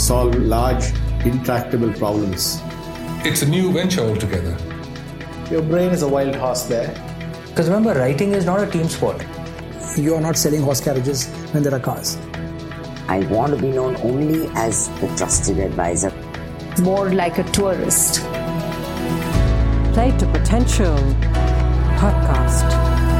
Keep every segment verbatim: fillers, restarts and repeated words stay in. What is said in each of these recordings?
solve large, intractable problems. It's a new venture altogether. Your brain is a wild horse there. Because remember, writing is not a team sport. You are not selling horse carriages when there are cars. I want to be known only as the trusted advisor. More like a tourist. Play to Potential podcast.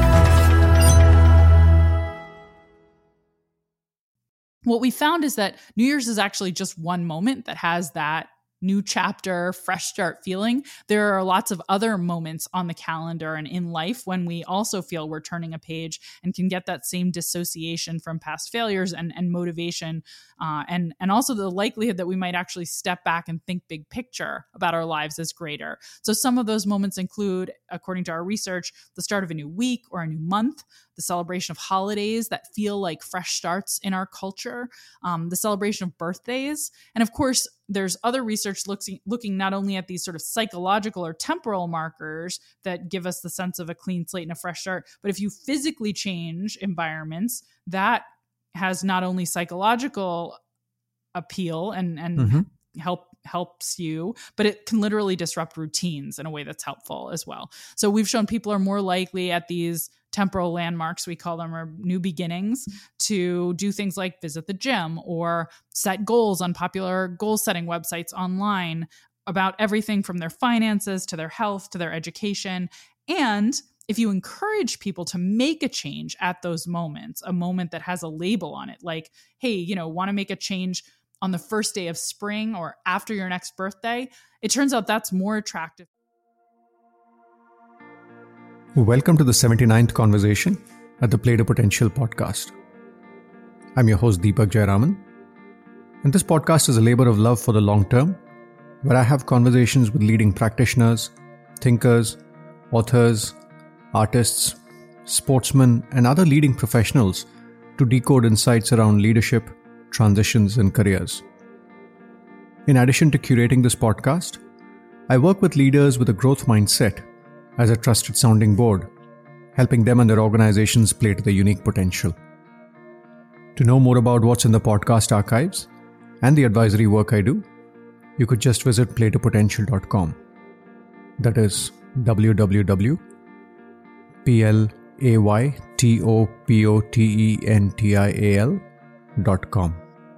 What we found is that New Year's is actually just one moment that has that new chapter, fresh start feeling. There are lots of other moments on the calendar and in life when we also feel we're turning a page and can get that same dissociation from past failures and, and motivation, uh, and, and also the likelihood that we might actually step back and think big picture about our lives is greater. So some of those moments include, according to our research, the start of a new week or a new month, the celebration of holidays that feel like fresh starts in our culture, um, the celebration of birthdays. And of course, there's other research looking, looking not only at these sort of psychological or temporal markers that give us the sense of a clean slate and a fresh start, but if you physically change environments, that has not only psychological appeal and, and mm-hmm. help helps you, but it can literally disrupt routines in a way that's helpful as well. So we've shown people are more likely at these temporal landmarks, we call them, or new beginnings, to do things like visit the gym or set goals on popular goal setting websites online about everything from their finances to their health to their education. And if you encourage people to make a change at those moments, a moment that has a label on it, like, hey, you know, want to make a change on the first day of spring or after your next birthday, it turns out that's more attractive. Welcome to the seventy-ninth conversation at the Play to Potential podcast. I'm your host Deepak Jayaraman, and this podcast is a labor of love for the long term, where I have conversations with leading practitioners, thinkers, authors, artists, sportsmen, and other leading professionals to decode insights around leadership, transitions, and careers. In addition to curating this podcast, I work with leaders with a growth mindset as a trusted sounding board, helping them and their organizations play to their unique potential. To know more about what's in the podcast archives and the advisory work I do, you could just visit play to potential dot com. That is w w w dot play to potential dot com.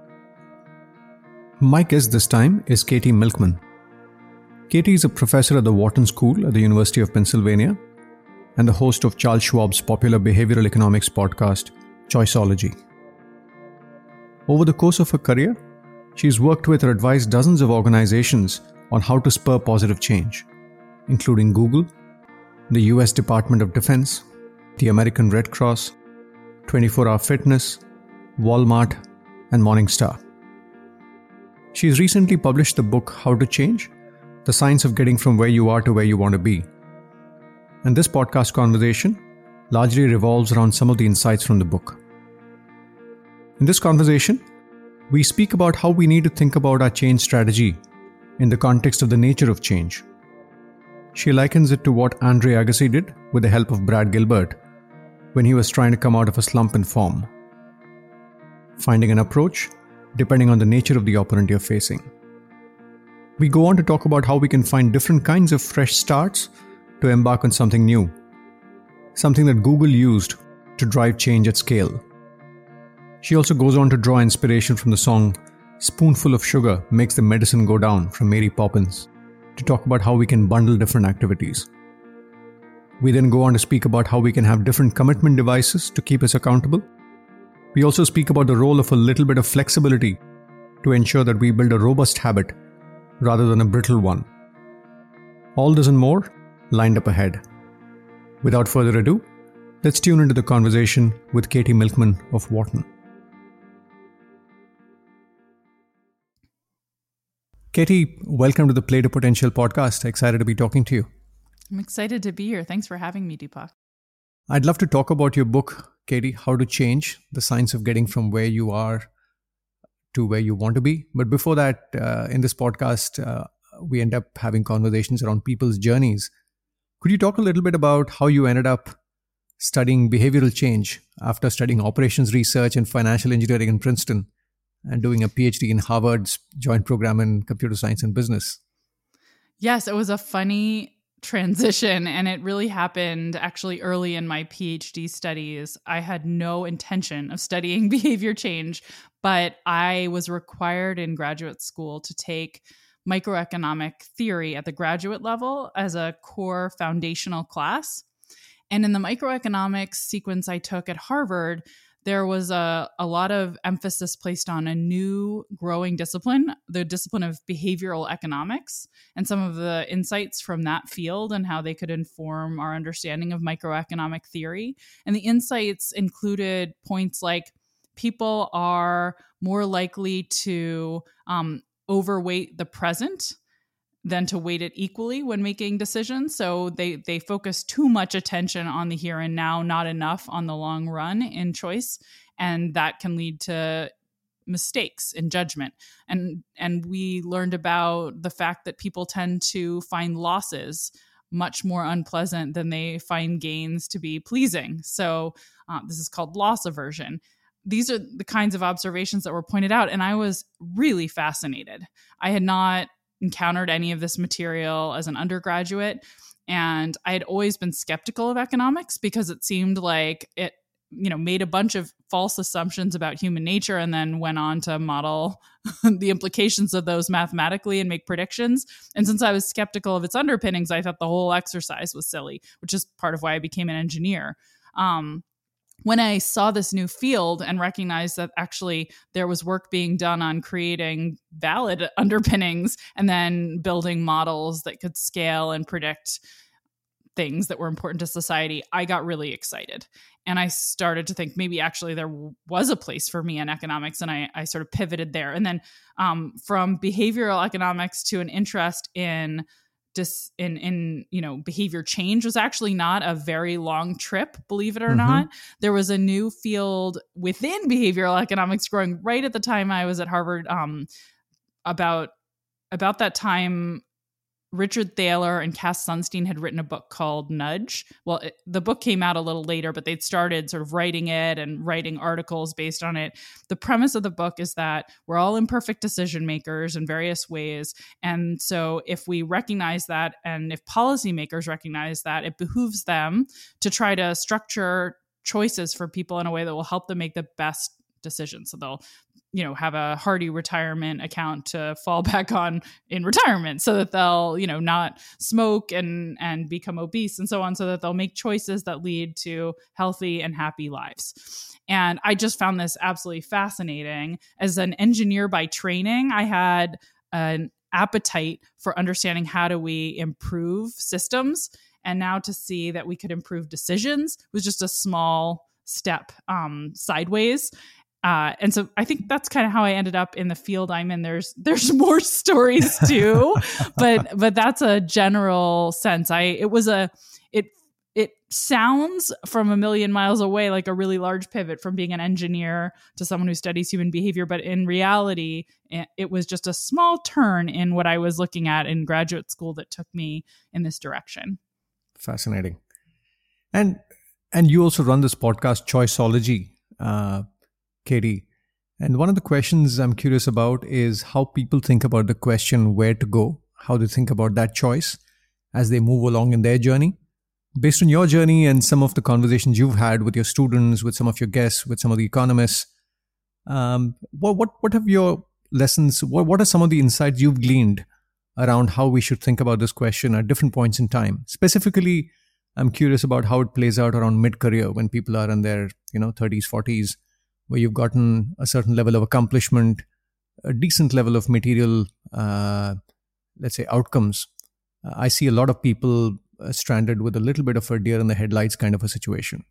My guest this time is Katie Milkman. Katie is a professor at the Wharton School at the University of Pennsylvania and the host of Charles Schwab's popular behavioral economics podcast, Choiceology. Over the course of her career, she's worked with or advised dozens of organizations on how to spur positive change, including Google, the U S Department of Defense, the American Red Cross, twenty-four hour Fitness, Walmart, and Morningstar. She's recently published the book How to Change: The Science of Getting from Where You Are to Where You Want to Be. And this podcast conversation largely revolves around some of the insights from the book. In this conversation, we speak about how we need to think about our change strategy in the context of the nature of change. She likens it to what Andre Agassi did with the help of Brad Gilbert when he was trying to come out of a slump in form, finding an approach depending on the nature of the opponent you're facing. We go on to talk about how we can find different kinds of fresh starts to embark on something new, something that Google used to drive change at scale. She also goes on to draw inspiration from the song Spoonful of Sugar Makes the Medicine Go Down from Mary Poppins to talk about how we can bundle different activities. We then go on to speak about how we can have different commitment devices to keep us accountable. We also speak about the role of a little bit of flexibility to ensure that we build a robust habit rather than a brittle one. All this and more lined up ahead. Without further ado, let's tune into the conversation with Katie Milkman of Wharton. Katie, welcome to the Play to Potential podcast. Excited to be talking to you. I'm excited to be here. Thanks for having me, Deepak. I'd love to talk about your book, Katie, How to Change: The Science of Getting from Where You Are to Where You Want to Be. But before that, uh, in this podcast, uh, we end up having conversations around people's journeys. Could you talk a little bit about how you ended up studying behavioral change after studying operations research and financial engineering in Princeton? and doing a PhD in Harvard's joint program in computer science and business. Yes, it was a funny transition, and it really happened actually early in my PhD studies. I had no intention of studying behavior change, but I was required in graduate school to take microeconomic theory at the graduate level as a core foundational class. And in the microeconomics sequence I took at Harvard, there was a, a lot of emphasis placed on a new growing discipline, the discipline of behavioral economics, and some of the insights from that field and how they could inform our understanding of microeconomic theory. And the insights included points like people are more likely to um, overweight the present than to weight it equally when making decisions. So they they focus too much attention on the here and now, not enough on the long run in choice. And that can lead to mistakes in judgment. And and we learned about the fact that people tend to find losses much more unpleasant than they find gains to be pleasing. So uh, this is called loss aversion. These are the kinds of observations that were pointed out. And I was really fascinated. I had not encountered any of this material as an undergraduate. And I had always been skeptical of economics because it seemed like it, you know, made a bunch of false assumptions about human nature and then went on to model the implications of those mathematically and make predictions. And since I was skeptical of its underpinnings, I thought the whole exercise was silly, which is part of why I became an engineer. Um, When I saw this new field and recognized that actually there was work being done on creating valid underpinnings and then building models that could scale and predict things that were important to society, I got really excited. And I started to think maybe actually there was a place for me in economics, and I, I sort of pivoted there. And then um, from behavioral economics to an interest in Dis, in, in, you know, behavior change was actually not a very long trip, believe it or mm-hmm. not. There was a new field within behavioral economics growing right at the time I was at Harvard. Um, about, about that time, Richard Thaler and Cass Sunstein had written a book called Nudge. Well, it, the book came out a little later, but they'd started sort of writing it and writing articles based on it. The premise of the book is that we're all imperfect decision makers in various ways. And so if we recognize that, and if policymakers recognize that, it behooves them to try to structure choices for people in a way that will help them make the best decisions. So they'll you know, have a hearty retirement account to fall back on in retirement so that they'll, you know, not smoke and, and become obese and so on, so that they'll make choices that lead to healthy and happy lives. And I just found this absolutely fascinating. As an engineer by training, I had an appetite for understanding how do we improve systems. And now to see that we could improve decisions was just a small step um, sideways. Uh, and so I think that's kind of how I ended up in the field I'm in. There's there's more stories too, but but that's a general sense. I it was a it it sounds from a million miles away like a really large pivot from being an engineer to someone who studies human behavior, but in reality, it was just a small turn in what I was looking at in graduate school that took me in this direction. Fascinating, and and you also run this podcast, Choiceology. Uh, Katie. And one of the questions I'm curious about is how people think about the question where to go, how they think about that choice as they move along in their journey. Based on your journey and some of the conversations you've had with your students, with some of your guests, with some of the economists, um, what, what what have your lessons, what, what are some of the insights you've gleaned around how we should think about this question at different points in time? Specifically, I'm curious about how it plays out around mid-career when people are in their, you know, thirties, forties, where you've gotten a certain level of accomplishment, a decent level of material, uh, let's say, outcomes. Uh, I see a lot of people uh, stranded with a little bit of a deer in the headlights kind of a situation.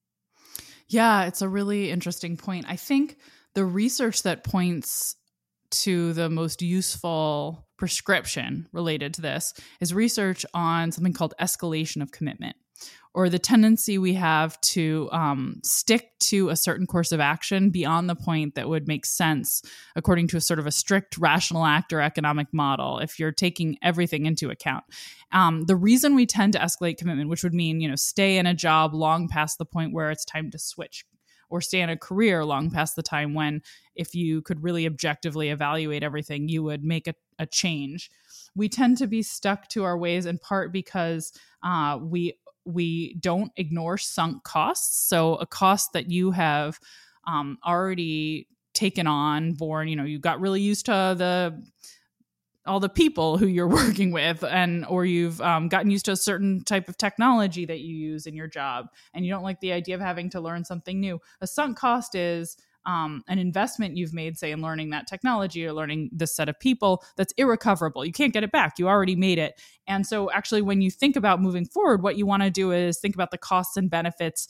Yeah, it's a really interesting point. I think the research that points to the most useful prescription related to this is research on something called escalation of commitment, or the tendency we have to um, stick to a certain course of action beyond the point that would make sense according to a sort of a strict rational actor economic model if you're taking everything into account. Um, the reason we tend to escalate commitment, which would mean, you know, stay in a job long past the point where it's time to switch or stay in a career long past the time when, if you could really objectively evaluate everything, you would make a, a change. We tend to be stuck to our ways in part because uh, we we don't ignore sunk costs. So a cost that you have um, already taken on, born, you know, you got really used to the all the people who you're working with, and or you've um, gotten used to a certain type of technology that you use in your job, and you don't like the idea of having to learn something new. A sunk cost is um, an investment you've made, say, in learning that technology or learning this set of people that's irrecoverable. You can't get it back. You already made it. And so actually, when you think about moving forward, what you want to do is think about the costs and benefits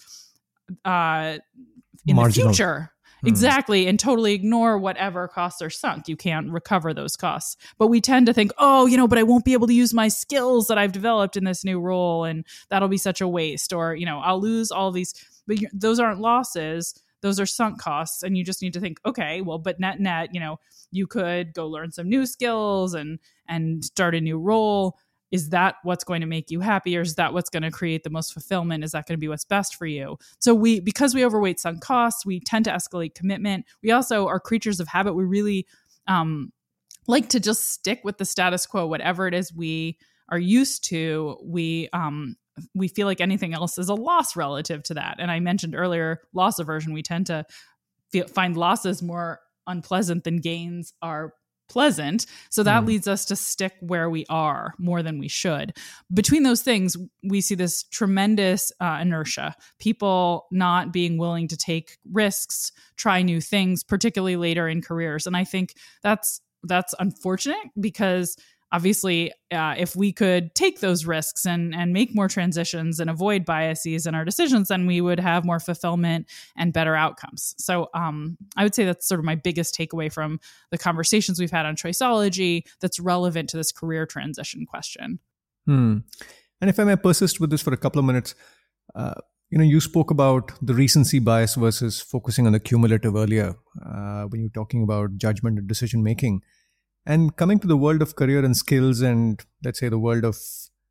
uh, in Marginal. the future. Exactly. And totally ignore whatever costs are sunk. You can't recover those costs. But we tend to think, oh, you know, but I won't be able to use my skills that I've developed in this new role, and that'll be such a waste. Or, you know, I'll lose all these. But those aren't losses. Those are sunk costs. And you just need to think, okay, well, but net net, you know, you could go learn some new skills and and start a new role. Is that what's going to make you happy, or is that what's going to create the most fulfillment? Is that going to be what's best for you? So we, because we overweight sunk costs, we tend to escalate commitment. We also are creatures of habit. We really um, like to just stick with the status quo, whatever it is we are used to. We um, we feel like anything else is a loss relative to that. And I mentioned earlier, loss aversion. We tend to feel, find losses more unpleasant than gains are pleasant. So that mm. leads us to stick where we are more than we should. Between those things, we see this tremendous uh, inertia, people not being willing to take risks, try new things, particularly later in careers. And I think that's that's unfortunate, because obviously, uh, if we could take those risks and, and make more transitions and avoid biases in our decisions, then we would have more fulfillment and better outcomes. So um, I would say that's sort of my biggest takeaway from the conversations we've had on Choiceology that's relevant to this career transition question. Hmm. And if I may persist with this for a couple of minutes, uh, you know, you spoke about the recency bias versus focusing on the cumulative earlier uh, when you're talking about judgment and decision making. And coming to the world of career and skills, and let's say the world of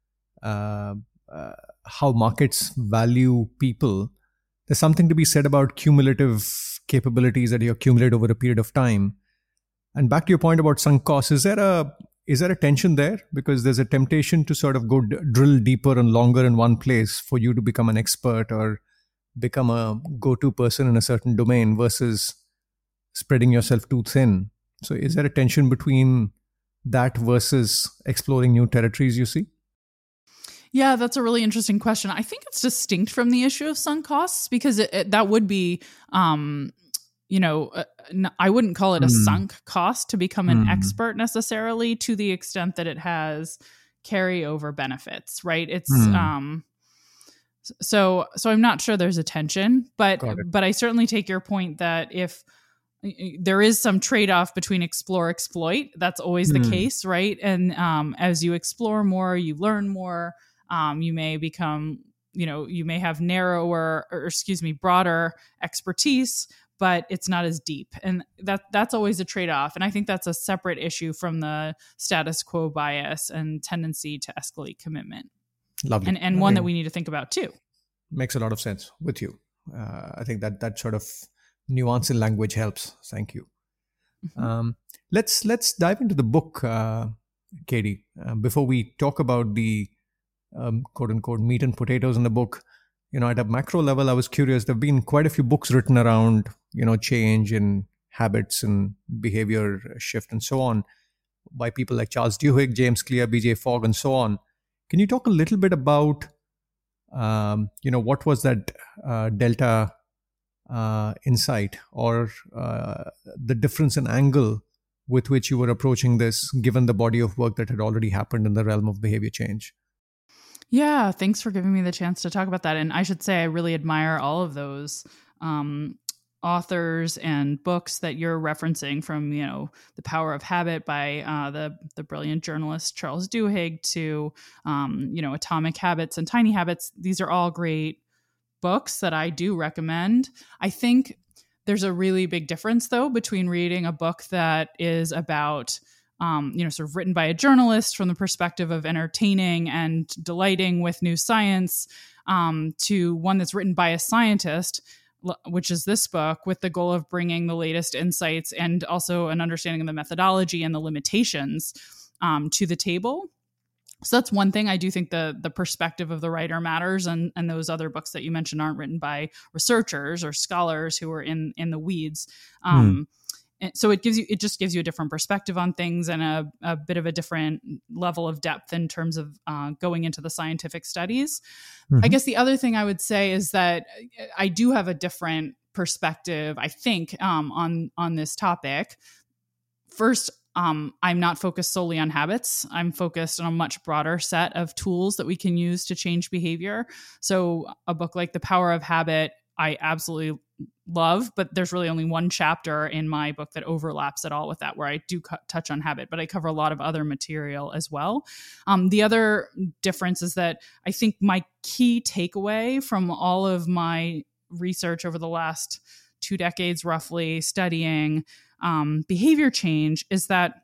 uh, uh, how markets value people, there's something to be said about cumulative capabilities that you accumulate over a period of time. And back to your point about sunk costs, is there a is there a tension there? Because there's a temptation to sort of go d- drill deeper and longer in one place for you to become an expert or become a go-to person in a certain domain versus spreading yourself too thin. So is there a tension between that versus exploring new territories, you see? Yeah, that's a really interesting question. I think it's distinct from the issue of sunk costs, because it, it, that would be, um, you know, uh, I wouldn't call it a mm. sunk cost to become an mm. expert necessarily, to the extent that it has carryover benefits, right? It's mm. um, so so I'm not sure there's a tension, but but I certainly take your point that if there is some trade-off between explore, exploit. That's always the mm. case, right? And um, as you explore more, you learn more. Um, you may become, you know, you may have narrower, or excuse me, broader expertise, but it's not as deep. And that that's always a trade-off. And I think that's a separate issue from the status quo bias and tendency to escalate commitment. Lovely. And, and one that we need to think about too. Makes a lot of sense with you. Uh, I think that that sort of nuance in language helps. Thank you. Mm-hmm. Um, let's let's dive into the book, uh, Katie. Uh, before we talk about the um, quote unquote meat and potatoes in the book, you know, at a macro level, I was curious. There've been quite a few books written around, you know, change in habits and behavior shift and so on, by people like Charles Duhigg, James Clear, B J Fogg, and so on. Can you talk a little bit about, um, you know, what was that uh, delta Uh, insight or uh, the difference in angle with which you were approaching this, given the body of work that had already happened in the realm of behavior change? Yeah, thanks for giving me the chance to talk about that. And I should say I really admire all of those um, authors and books that you're referencing, from, you know, The Power of Habit by uh, the the brilliant journalist Charles Duhigg to, um, you know, Atomic Habits and Tiny Habits. These are all great books that I do recommend. I think there's a really big difference, though, between reading a book that is about, um, you know, sort of written by a journalist from the perspective of entertaining and delighting with new science, um, to one that's written by a scientist which is this book, with the goal of bringing the latest insights and also an understanding of the methodology and the limitations um, to the table. So that's one thing. I do think the the perspective of the writer matters, and and those other books that you mentioned aren't written by researchers or scholars who are in in the weeds. Um, mm. And so it gives you it just gives you a different perspective on things and a, a bit of a different level of depth in terms of uh, going into the scientific studies. Mm-hmm. I guess the other thing I would say is that I do have a different perspective, I think, um, on on this topic. First, Um, I'm not focused solely on habits. I'm focused on a much broader set of tools that we can use to change behavior. So a book like The Power of Habit, I absolutely love, but there's really only one chapter in my book that overlaps at all with that, where I do cu- touch on habit, but I cover a lot of other material as well. Um, the other difference is that I think my key takeaway from all of my research over the last two decades, roughly, studying Um, behavior change is that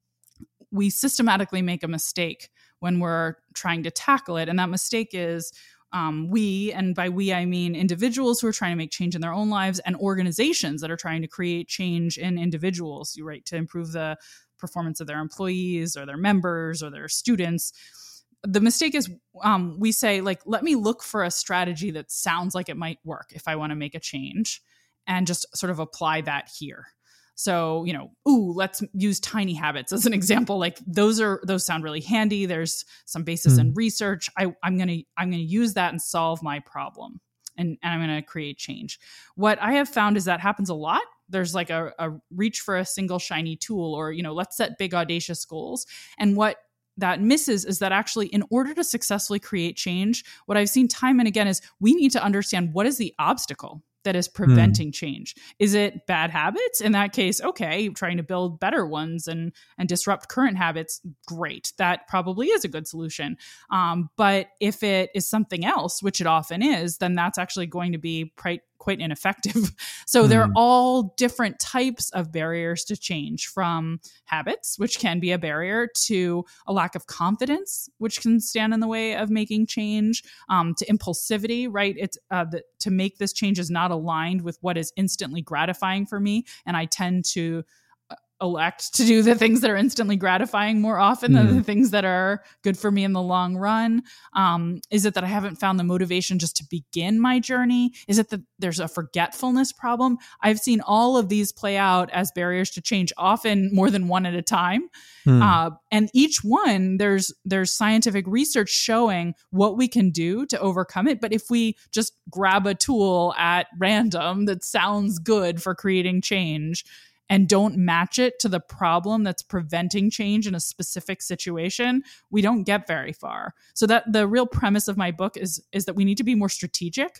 we systematically make a mistake when we're trying to tackle it. And that mistake is um, we, and by we, I mean individuals who are trying to make change in their own lives and organizations that are trying to create change in individuals, right, to improve the performance of their employees or their members or their students. The mistake is um, we say, like, let me look for a strategy that sounds like it might work if I want to make a change, and just sort of apply that here. So, you know, ooh, let's use tiny habits as an example. Like those are, those sound really handy. There's some basis mm. in research. I, I'm going to, I'm going to use that and solve my problem. And, and I'm going to create change. What I have found is that happens a lot. There's like a, a reach for a single shiny tool, or, you know, let's set big audacious goals. And what that misses is that actually, in order to successfully create change, what I've seen time and again is we need to understand what is the obstacle that is preventing mm. change. Is it bad habits? In that case, okay, trying to build better ones and and disrupt current habits, great. That probably is a good solution. Um, but if it is something else, which it often is, then that's actually going to be quite, quite ineffective. So mm. there are all different types of barriers to change, from habits, which can be a barrier, to a lack of confidence, which can stand in the way of making change, um, to impulsivity, right? It's uh, the, to make this change is not aligned with what is instantly gratifying for me. And I tend to elect to do the things that are instantly gratifying more often mm. than the things that are good for me in the long run. Um, is it that I haven't found the motivation just to begin my journey? Is it that there's a forgetfulness problem? I've seen all of these play out as barriers to change, often more than one at a time. Mm. Uh, and each one, there's there's scientific research showing what we can do to overcome it. But if we just grab a tool at random that sounds good for creating change, and don't match it to the problem that's preventing change in a specific situation, we don't get very far. So that the real premise of my book is, is that we need to be more strategic,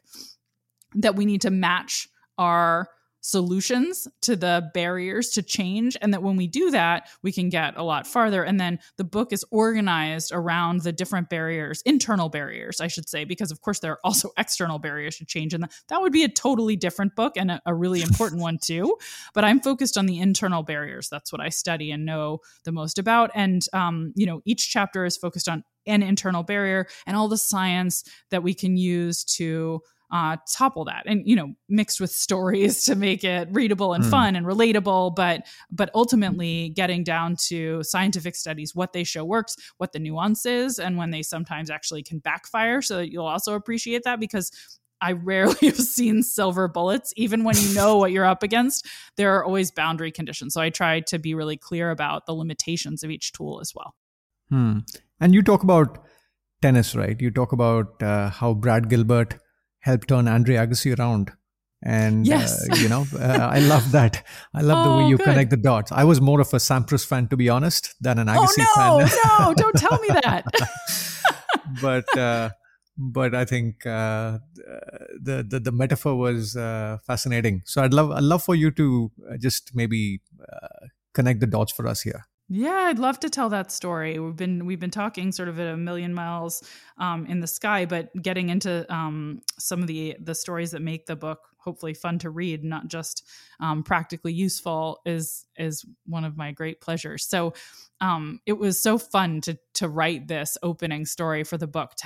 that we need to match our solutions to the barriers to change, and that when we do that, we can get a lot farther. And then the book is organized around the different barriers, internal barriers, I should say, because of course there are also external barriers to change, and that would be a totally different book and a, a really important one too. But I'm focused on the internal barriers. That's what I study and know the most about. And um, you know, each chapter is focused on an internal barrier and all the science that we can use to Uh, topple that, and you know, mixed with stories to make it readable and mm. fun and relatable, but but ultimately getting down to scientific studies, what they show works, what the nuance is, and when they sometimes actually can backfire, so that you'll also appreciate that, because I rarely have seen silver bullets. Even when you know what you're up against, there are always boundary conditions. So I try to be really clear about the limitations of each tool as well. Hmm. And you talk about tennis, right? You talk about uh, how Brad Gilbert helped turn Andre Agassi around. And, yes. uh, you know, uh, I love that. I love oh, the way you good. connect the dots. I was more of a Sampras fan, to be honest, than an Agassi oh, no, fan. no, don't tell me that. but uh, but I think uh, the, the the metaphor was uh, fascinating. So I'd love I'd love for you to just maybe uh, connect the dots for us here. Yeah, I'd love to tell that story. We've been we've been talking sort of at a million miles um, in the sky, but getting into um, some of the the stories that make the book hopefully fun to read, not just um, practically useful, is is one of my great pleasures. So um, it was so fun to to write this opening story for the book to help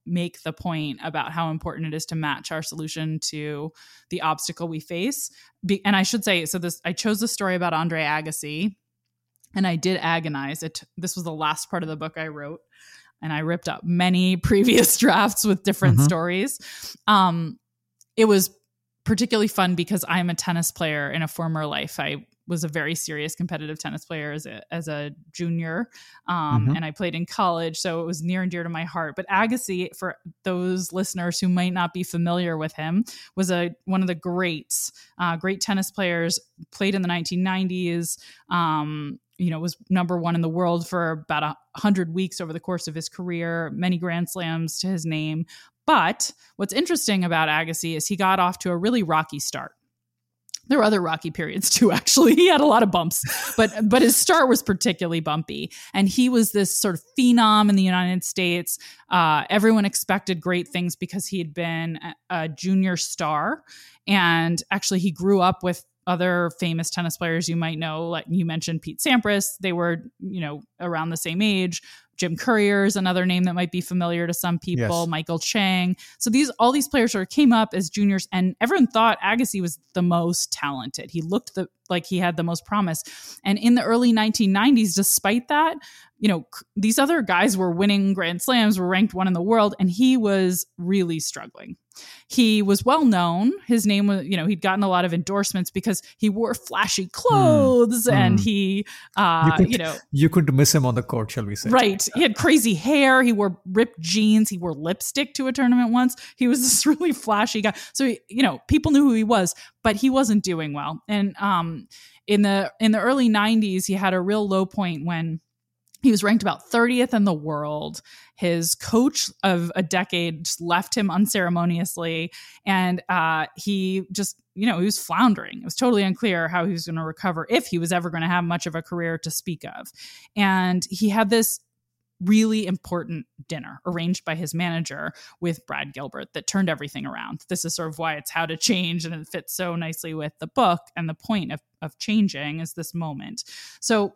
make the point about how important it is to match our solution to the obstacle we face. Be- and I should say, so this, I chose the story about Andre Agassi, and I did agonize. It. This was the last part of the book I wrote, and I ripped up many previous drafts with different mm-hmm. stories. Um, it was particularly fun because I'm a tennis player in a former life. I was a very serious competitive tennis player as a, as a junior. Um, mm-hmm. And I played in college, so it was near and dear to my heart. But Agassi, for those listeners who might not be familiar with him, was a one of the greats, uh, great tennis players, played in the nineteen nineties, um, you know, was number one in the world for about a hundred weeks over the course of his career, many Grand Slams to his name. But what's interesting about Agassi is he got off to a really rocky start. There were other rocky periods too, actually. He had a lot of bumps, but but his start was particularly bumpy. And he was this sort of phenom in the United States. Uh, everyone expected great things because he had been a, a junior star. And actually, he grew up with other famous tennis players you might know, like you mentioned Pete Sampras. They were, you know, around the same age. Jim Courier is another name that might be familiar to some people. Yes. Michael Chang. So these all these players sort of came up as juniors, and everyone thought Agassi was the most talented. He looked the, like he had the most promise. And in the early nineteen nineties, despite that, you know, these other guys were winning Grand Slams, were ranked one in the world, and he was really struggling. He was well known. His name was, you know, he'd gotten a lot of endorsements because he wore flashy clothes mm. and mm. he, uh, you, could, you know, you couldn't miss him on the court, shall we say? Right. He had crazy hair. He wore ripped jeans. He wore lipstick to a tournament once. He was this really flashy guy. So, you know, people knew who he was, but he wasn't doing well. And um, in the in the early nineties, he had a real low point when he was ranked about thirtieth in the world. His coach of a decade just left him unceremoniously. And uh, he just, you know, he was floundering. It was totally unclear how he was going to recover, if he was ever going to have much of a career to speak of. And he had this really important dinner arranged by his manager with Brad Gilbert that turned everything around. This is sort of why it's How to Change, and it fits so nicely with the book. And the point of, of changing is this moment. So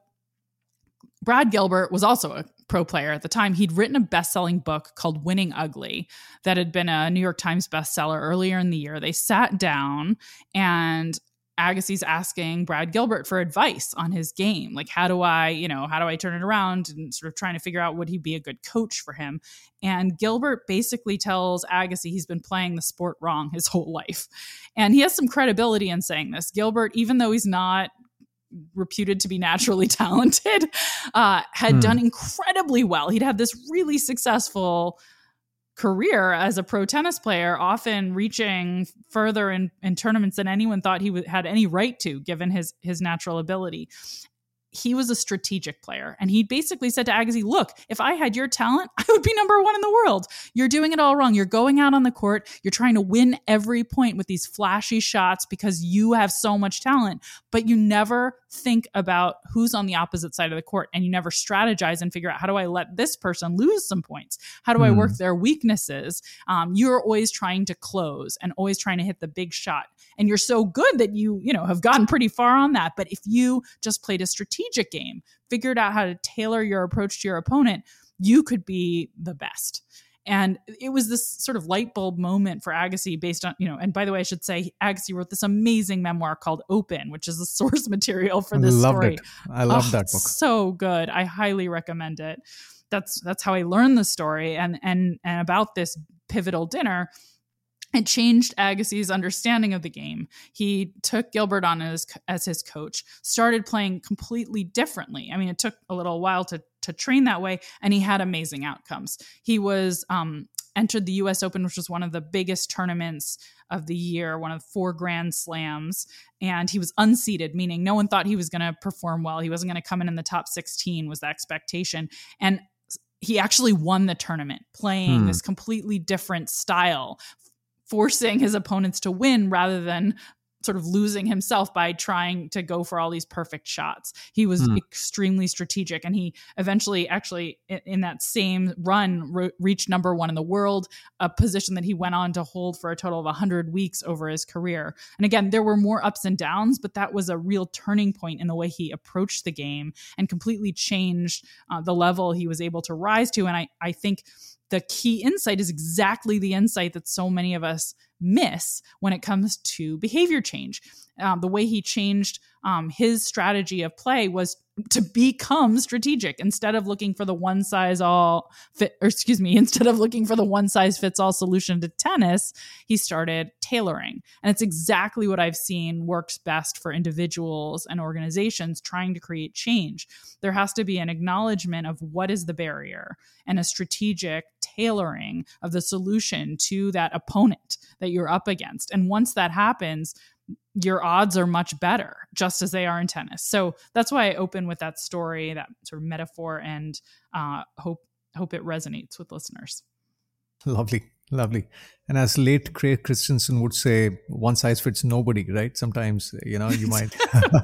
Brad Gilbert was also a pro player at the time. He'd written a best-selling book called Winning Ugly that had been a New York Times bestseller earlier in the year. They sat down, and Agassi's asking Brad Gilbert for advice on his game. Like, how do I, you know, how do I turn it around? And sort of trying to figure out, would he be a good coach for him? And Gilbert basically tells Agassi he's been playing the sport wrong his whole life. And he has some credibility in saying this. Gilbert, even though he's not reputed to be naturally talented, uh, had hmm. done incredibly well. He'd had this really successful career as a pro tennis player, often reaching further in, in tournaments than anyone thought he w- had any right to, given his his natural ability. He was a strategic player. And he basically said to Agassi, look, if I had your talent, I would be number one in the world. You're doing it all wrong. You're going out on the court. You're trying to win every point with these flashy shots because you have so much talent, but you never think about who's on the opposite side of the court, and you never strategize and figure out, how do I let this person lose some points? How do mm. I work their weaknesses? Um, you're always trying to close and always trying to hit the big shot. And you're so good that you, you know, have gotten pretty far on that. But if you just played a strategic game, figured out how to tailor your approach to your opponent, you could be the best. And it was this sort of light bulb moment for Agassi based on, you know, and by the way, I should say Agassi wrote this amazing memoir called Open, which is the source material for this Loved story. It. I love oh, that book. So good. I highly recommend it. That's that's how I learned the story. And and and about this pivotal dinner, it changed Agassi's understanding of the game. He took Gilbert on as, as his coach, started playing completely differently. I mean, it took a little while to to train that way, and he had amazing outcomes. He was um, entered the U S Open, which was one of the biggest tournaments of the year, one of four Grand Slams, and he was unseeded, meaning no one thought he was going to perform well. He wasn't going to come in in the top sixteen was the expectation. And he actually won the tournament playing hmm. this completely different style, forcing his opponents to win rather than sort of losing himself by trying to go for all these perfect shots. He was mm. extremely strategic, and he eventually actually in, in that same run re- reached number one in the world, a position that he went on to hold for a total of one hundred weeks over his career. And again, there were more ups and downs, but that was a real turning point in the way he approached the game and completely changed uh, the level he was able to rise to. And I, I think the key insight is exactly the insight that so many of us miss when it comes to behavior change. Um, the way he changed um, his strategy of play was to become strategic. Instead of looking for the one size all fit, or excuse me, instead of looking for the one size fits all solution to tennis, he started tailoring. And it's exactly what I've seen works best for individuals and organizations trying to create change. There has to be an acknowledgement of what is the barrier and a strategic tailoring of the solution to that opponent that you're up against. And once that happens, your odds are much better, just as they are in tennis. So that's why I open with that story, that sort of metaphor, and uh, hope hope it resonates with listeners. Lovely, lovely. And as late Craig Christensen would say, one size fits nobody, right? Sometimes, you know, you might.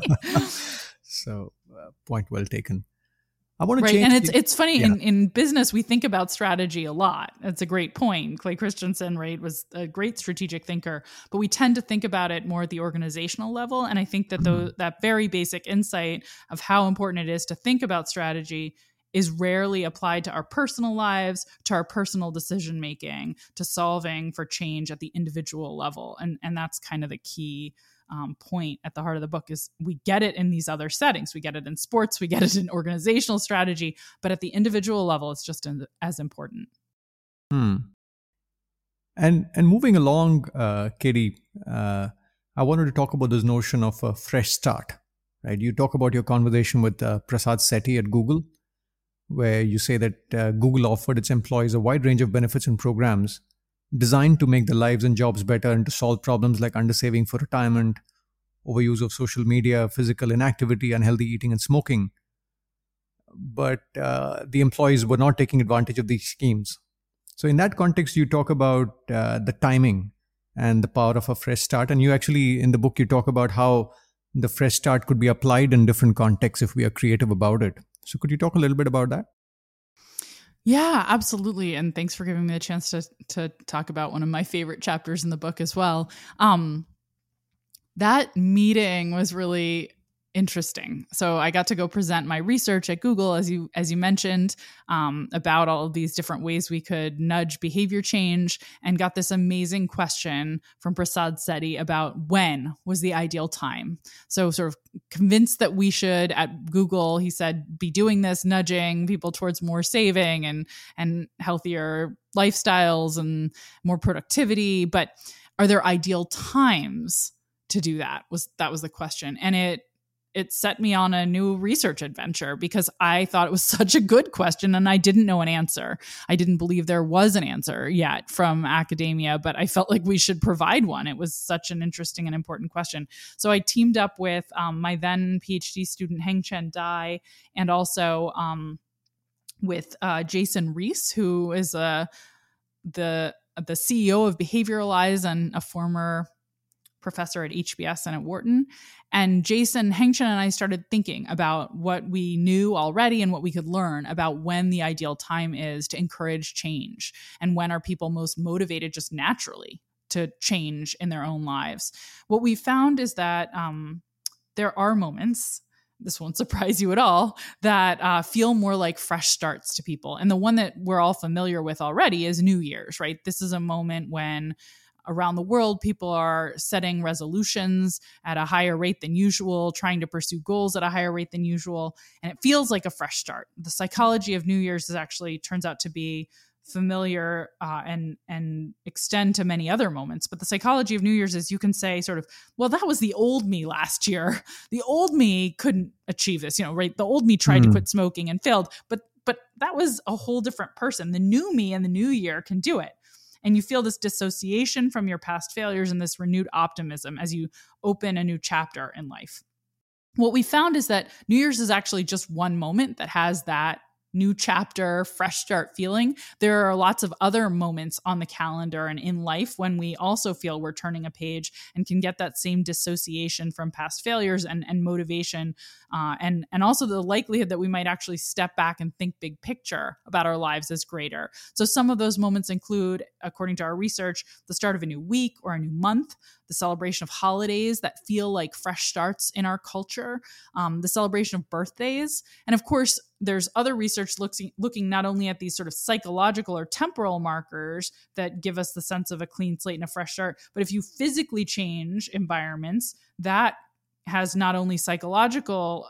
So, uh, point well taken. I want to right. change. And it's it's funny, yeah. in, in business, we think about strategy a lot. That's a great point. Clay Christensen, right, was a great strategic thinker, but we tend to think about it more at the organizational level. And I think that Mm-hmm. the, that very basic insight of how important it is to think about strategy is rarely applied to our personal lives, to our personal decision-making, to solving for change at the individual level. And, and that's kind of the key Um, point at the heart of the book is we get it in these other settings. We get it in sports, we get it in organizational strategy, but at the individual level, it's just in, as important. Hmm. And and moving along, uh, Katie, uh, I wanted to talk about this notion of a fresh start, right? You talk about your conversation with uh, Prasad Sethi at Google, where you say that uh, Google offered its employees a wide range of benefits and programs designed to make their lives and jobs better and to solve problems like undersaving for retirement, overuse of social media, physical inactivity, unhealthy eating, and smoking. But uh, the employees were not taking advantage of these schemes. So in that context, you talk about uh, the timing and the power of a fresh start. And you actually, in the book, you talk about how the fresh start could be applied in different contexts if we are creative about it. So could you talk a little bit about that? Yeah, absolutely. And thanks for giving me the chance to to talk about one of my favorite chapters in the book as well. Um, that meeting was really interesting. So I got to go present my research at Google, as you as you mentioned, um, about all of these different ways we could nudge behavior change, and got this amazing question from Prasad Sethi about when was the ideal time. So sort of convinced that we should, at Google, he said, be doing this, nudging people towards more saving and and healthier lifestyles and more productivity. But are there ideal times to do that? Was that was the question. And it it set me on a new research adventure because I thought it was such a good question and I didn't know an answer. I didn't believe there was an answer yet from academia, but I felt like we should provide one. It was such an interesting and important question. So I teamed up with um, my then PhD student, Heng-Chen Dai, and also um, with uh, Jason Reese, who is uh, the, the C E O of Behavioralize and a former professor at H B S and at Wharton. And Jason, Heng-Chen, and I started thinking about what we knew already and what we could learn about when the ideal time is to encourage change and when are people most motivated just naturally to change in their own lives. What we found is that um, there are moments, this won't surprise you at all, that uh, feel more like fresh starts to people. And the one that we're all familiar with already is New Year's, right? This is a moment when around the world, people are setting resolutions at a higher rate than usual, trying to pursue goals at a higher rate than usual. And it feels like a fresh start. The psychology of New Year's is actually turns out to be familiar uh, and and extend to many other moments. But the psychology of New Year's is you can say sort of, well, that was the old me last year. The old me couldn't achieve this, you know, right? The old me tried mm. to quit smoking and failed, but but that was a whole different person. The new me in the new year can do it. And you feel this dissociation from your past failures and this renewed optimism as you open a new chapter in life. What we found is that New Year's is actually just one moment that has that new chapter, fresh start feeling. There are lots of other moments on the calendar and in life when we also feel we're turning a page and can get that same dissociation from past failures and, and motivation, uh, and, and also the likelihood that we might actually step back and think big picture about our lives is greater. So some of those moments include, according to our research, the start of a new week or a new month, the celebration of holidays that feel like fresh starts in our culture, um, the celebration of birthdays, and of course, there's other research looking looking not only at these sort of psychological or temporal markers that give us the sense of a clean slate and a fresh start, but if you physically change environments, that has not only psychological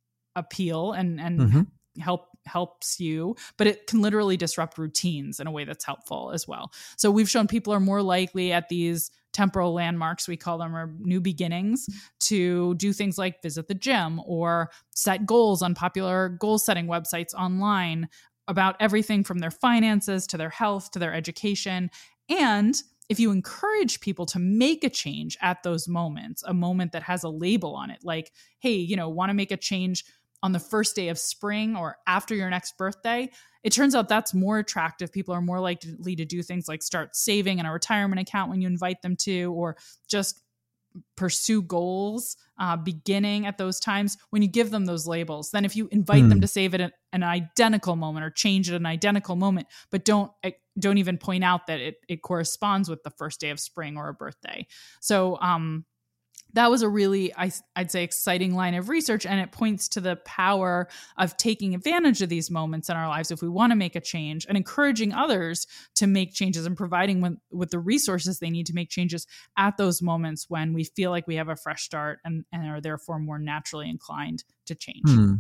appeal and and mm-hmm. help helps you, but it can literally disrupt routines in a way that's helpful as well. So we've shown people are more likely at these temporal landmarks, we call them, or new beginnings, to do things like visit the gym or set goals on popular goal setting websites online about everything from their finances to their health to their education. And if you encourage people to make a change at those moments, a moment that has a label on it, like, hey, you know, want to make a change on the first day of spring or after your next birthday, it turns out that's more attractive. People are more likely to do things like start saving in a retirement account when you invite them to, or just pursue goals uh, beginning at those times when you give them those labels. Then if you invite mm. them to save at an, an identical moment or change at an identical moment, but don't don't even point out that it, it corresponds with the first day of spring or a birthday. So um, that was a really, I, I'd say, exciting line of research. And it points to the power of taking advantage of these moments in our lives if we want to make a change, and encouraging others to make changes and providing with, with the resources they need to make changes at those moments when we feel like we have a fresh start and, and are therefore more naturally inclined to change. Hmm.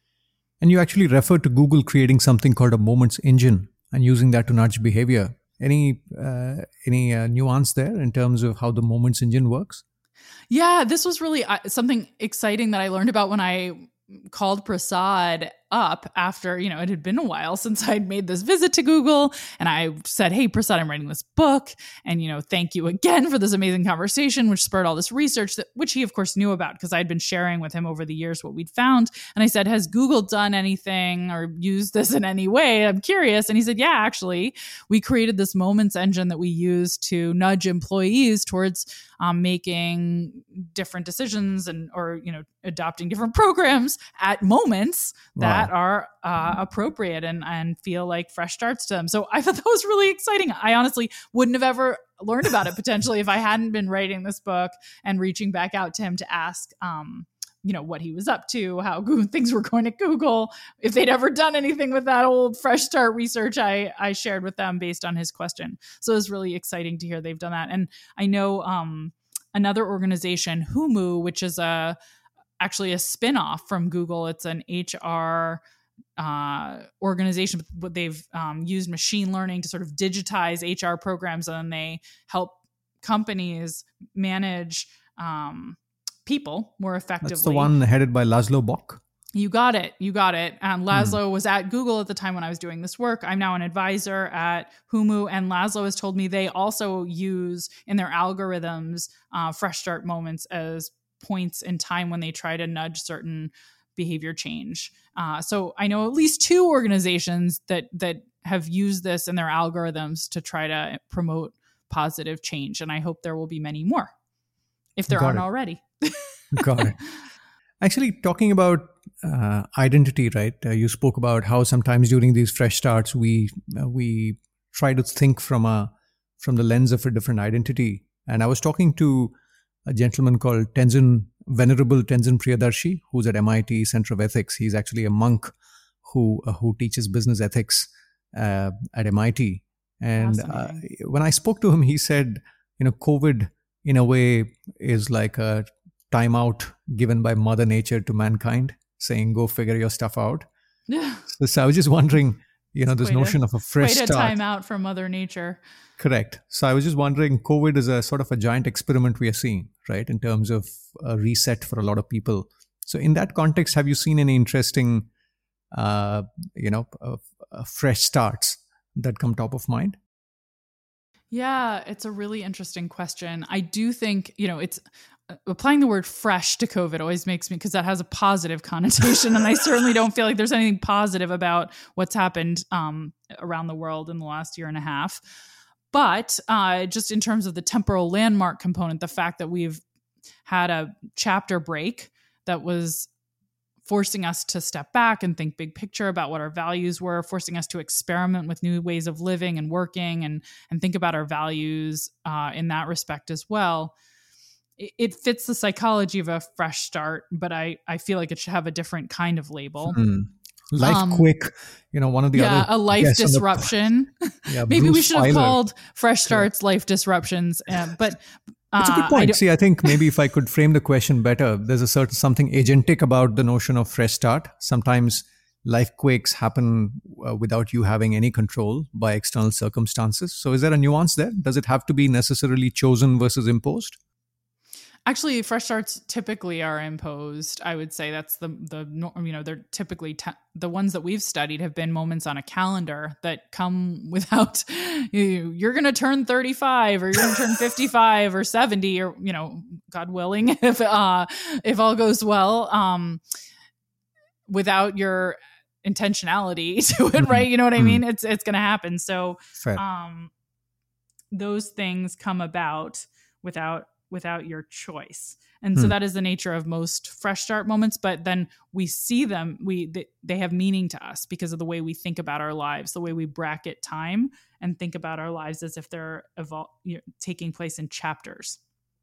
And you actually referred to Google creating something called a moments engine and using that to nudge behavior. Any, uh, any uh, nuance there in terms of how the moments engine works? Yeah, this was really uh, something exciting that I learned about when I called Prasad up after, you know, it had been a while since I'd made this visit to Google. And I said, hey, Prasad, I'm writing this book. And, you know, thank you again for this amazing conversation, which spurred all this research, that, which he, of course, knew about because I'd been sharing with him over the years what we'd found. And I said, has Google done anything or used this in any way? I'm curious. And he said, yeah, actually, we created this moments engine that we use to nudge employees towards um, making different decisions and, or, you know, adopting different programs at moments that that are uh, appropriate and, and feel like fresh starts to them. So I thought that was really exciting. I honestly wouldn't have ever learned about it potentially if I hadn't been writing this book and reaching back out to him to ask, um, you know, what he was up to, how Google, things were going at Google, if they'd ever done anything with that old fresh start research I, I shared with them based on his question. So it was really exciting to hear they've done that. And I know um, another organization, Humu, which is a actually a spin-off from Google. It's an H R uh, organization, but they've um, used machine learning to sort of digitize H R programs, and they help companies manage um, people more effectively. That's the one headed by Laszlo Bock. You got it. You got it. Um, Laszlo hmm. was at Google at the time when I was doing this work. I'm now an advisor at Humu, and Laszlo has told me they also use in their algorithms uh, fresh start moments as points in time when they try to nudge certain behavior change. Uh, so I know at least two organizations that that have used this in their algorithms to try to promote positive change. And I hope there will be many more if there Got aren't it. already. Got it. Actually, talking about uh, identity, right? Uh, you spoke about how sometimes during these fresh starts, we uh, we try to think from a from the lens of a different identity. And I was talking to a gentleman called Tenzin, Venerable Tenzin Priyadarshi, who's at M I T Center of Ethics. He's actually a monk who uh, who teaches business ethics uh, at M I T. And uh, when I spoke to him, he said, you know, COVID in a way is like a timeout given by Mother Nature to mankind, saying, go figure your stuff out. Yeah. So, so I was just wondering, you know, this notion a, of a fresh quite a start. timeout from Mother Nature. Correct. So I was just wondering, COVID is a sort of a giant experiment we are seeing, right, in terms of a reset for a lot of people. So in that context, have you seen any interesting, uh, you know, uh, uh, fresh starts that come top of mind? Yeah, it's a really interesting question. I do think, you know, it's applying the word fresh to COVID always makes me, because that has a positive connotation. And I certainly don't feel like there's anything positive about what's happened um, around the world in the last year and a half. But uh, just in terms of the temporal landmark component, the fact that we've had a chapter break that was forcing us to step back and think big picture about what our values were, forcing us to experiment with new ways of living and working and, and think about our values uh, in that respect as well. It, it fits the psychology of a fresh start, but I, I feel like it should have a different kind of label. Hmm. Life Um, quick, you know, one of the yeah, other a life guests on the- disruption. Yeah, Maybe we Bruce should have Feiler. called Fresh Starts Life Disruptions. Uh, but uh, It's a good I point. don't- See, I think maybe if I could frame the question better, there's a certain something agentic about the notion of fresh start. Sometimes life quakes happen uh, without you having any control by external circumstances. So is there a nuance there? Does it have to be necessarily chosen versus imposed? Actually, fresh starts typically are imposed. I would say that's the the you know they're typically te- the ones that we've studied have been moments on a calendar that come without you. You're going to turn thirty-five, or you're going to turn fifty-five, or seventy, or you know, God willing, if uh, if all goes well, um, without your intentionality to it, right? You know what I mean? It's it's going to happen. So, Fair. um, those things come about without. without your choice. And so Hmm. that is the nature of most fresh start moments, but then we see them, we they, they have meaning to us because of the way we think about our lives, the way we bracket time and think about our lives as if they're evol- you know, taking place in chapters.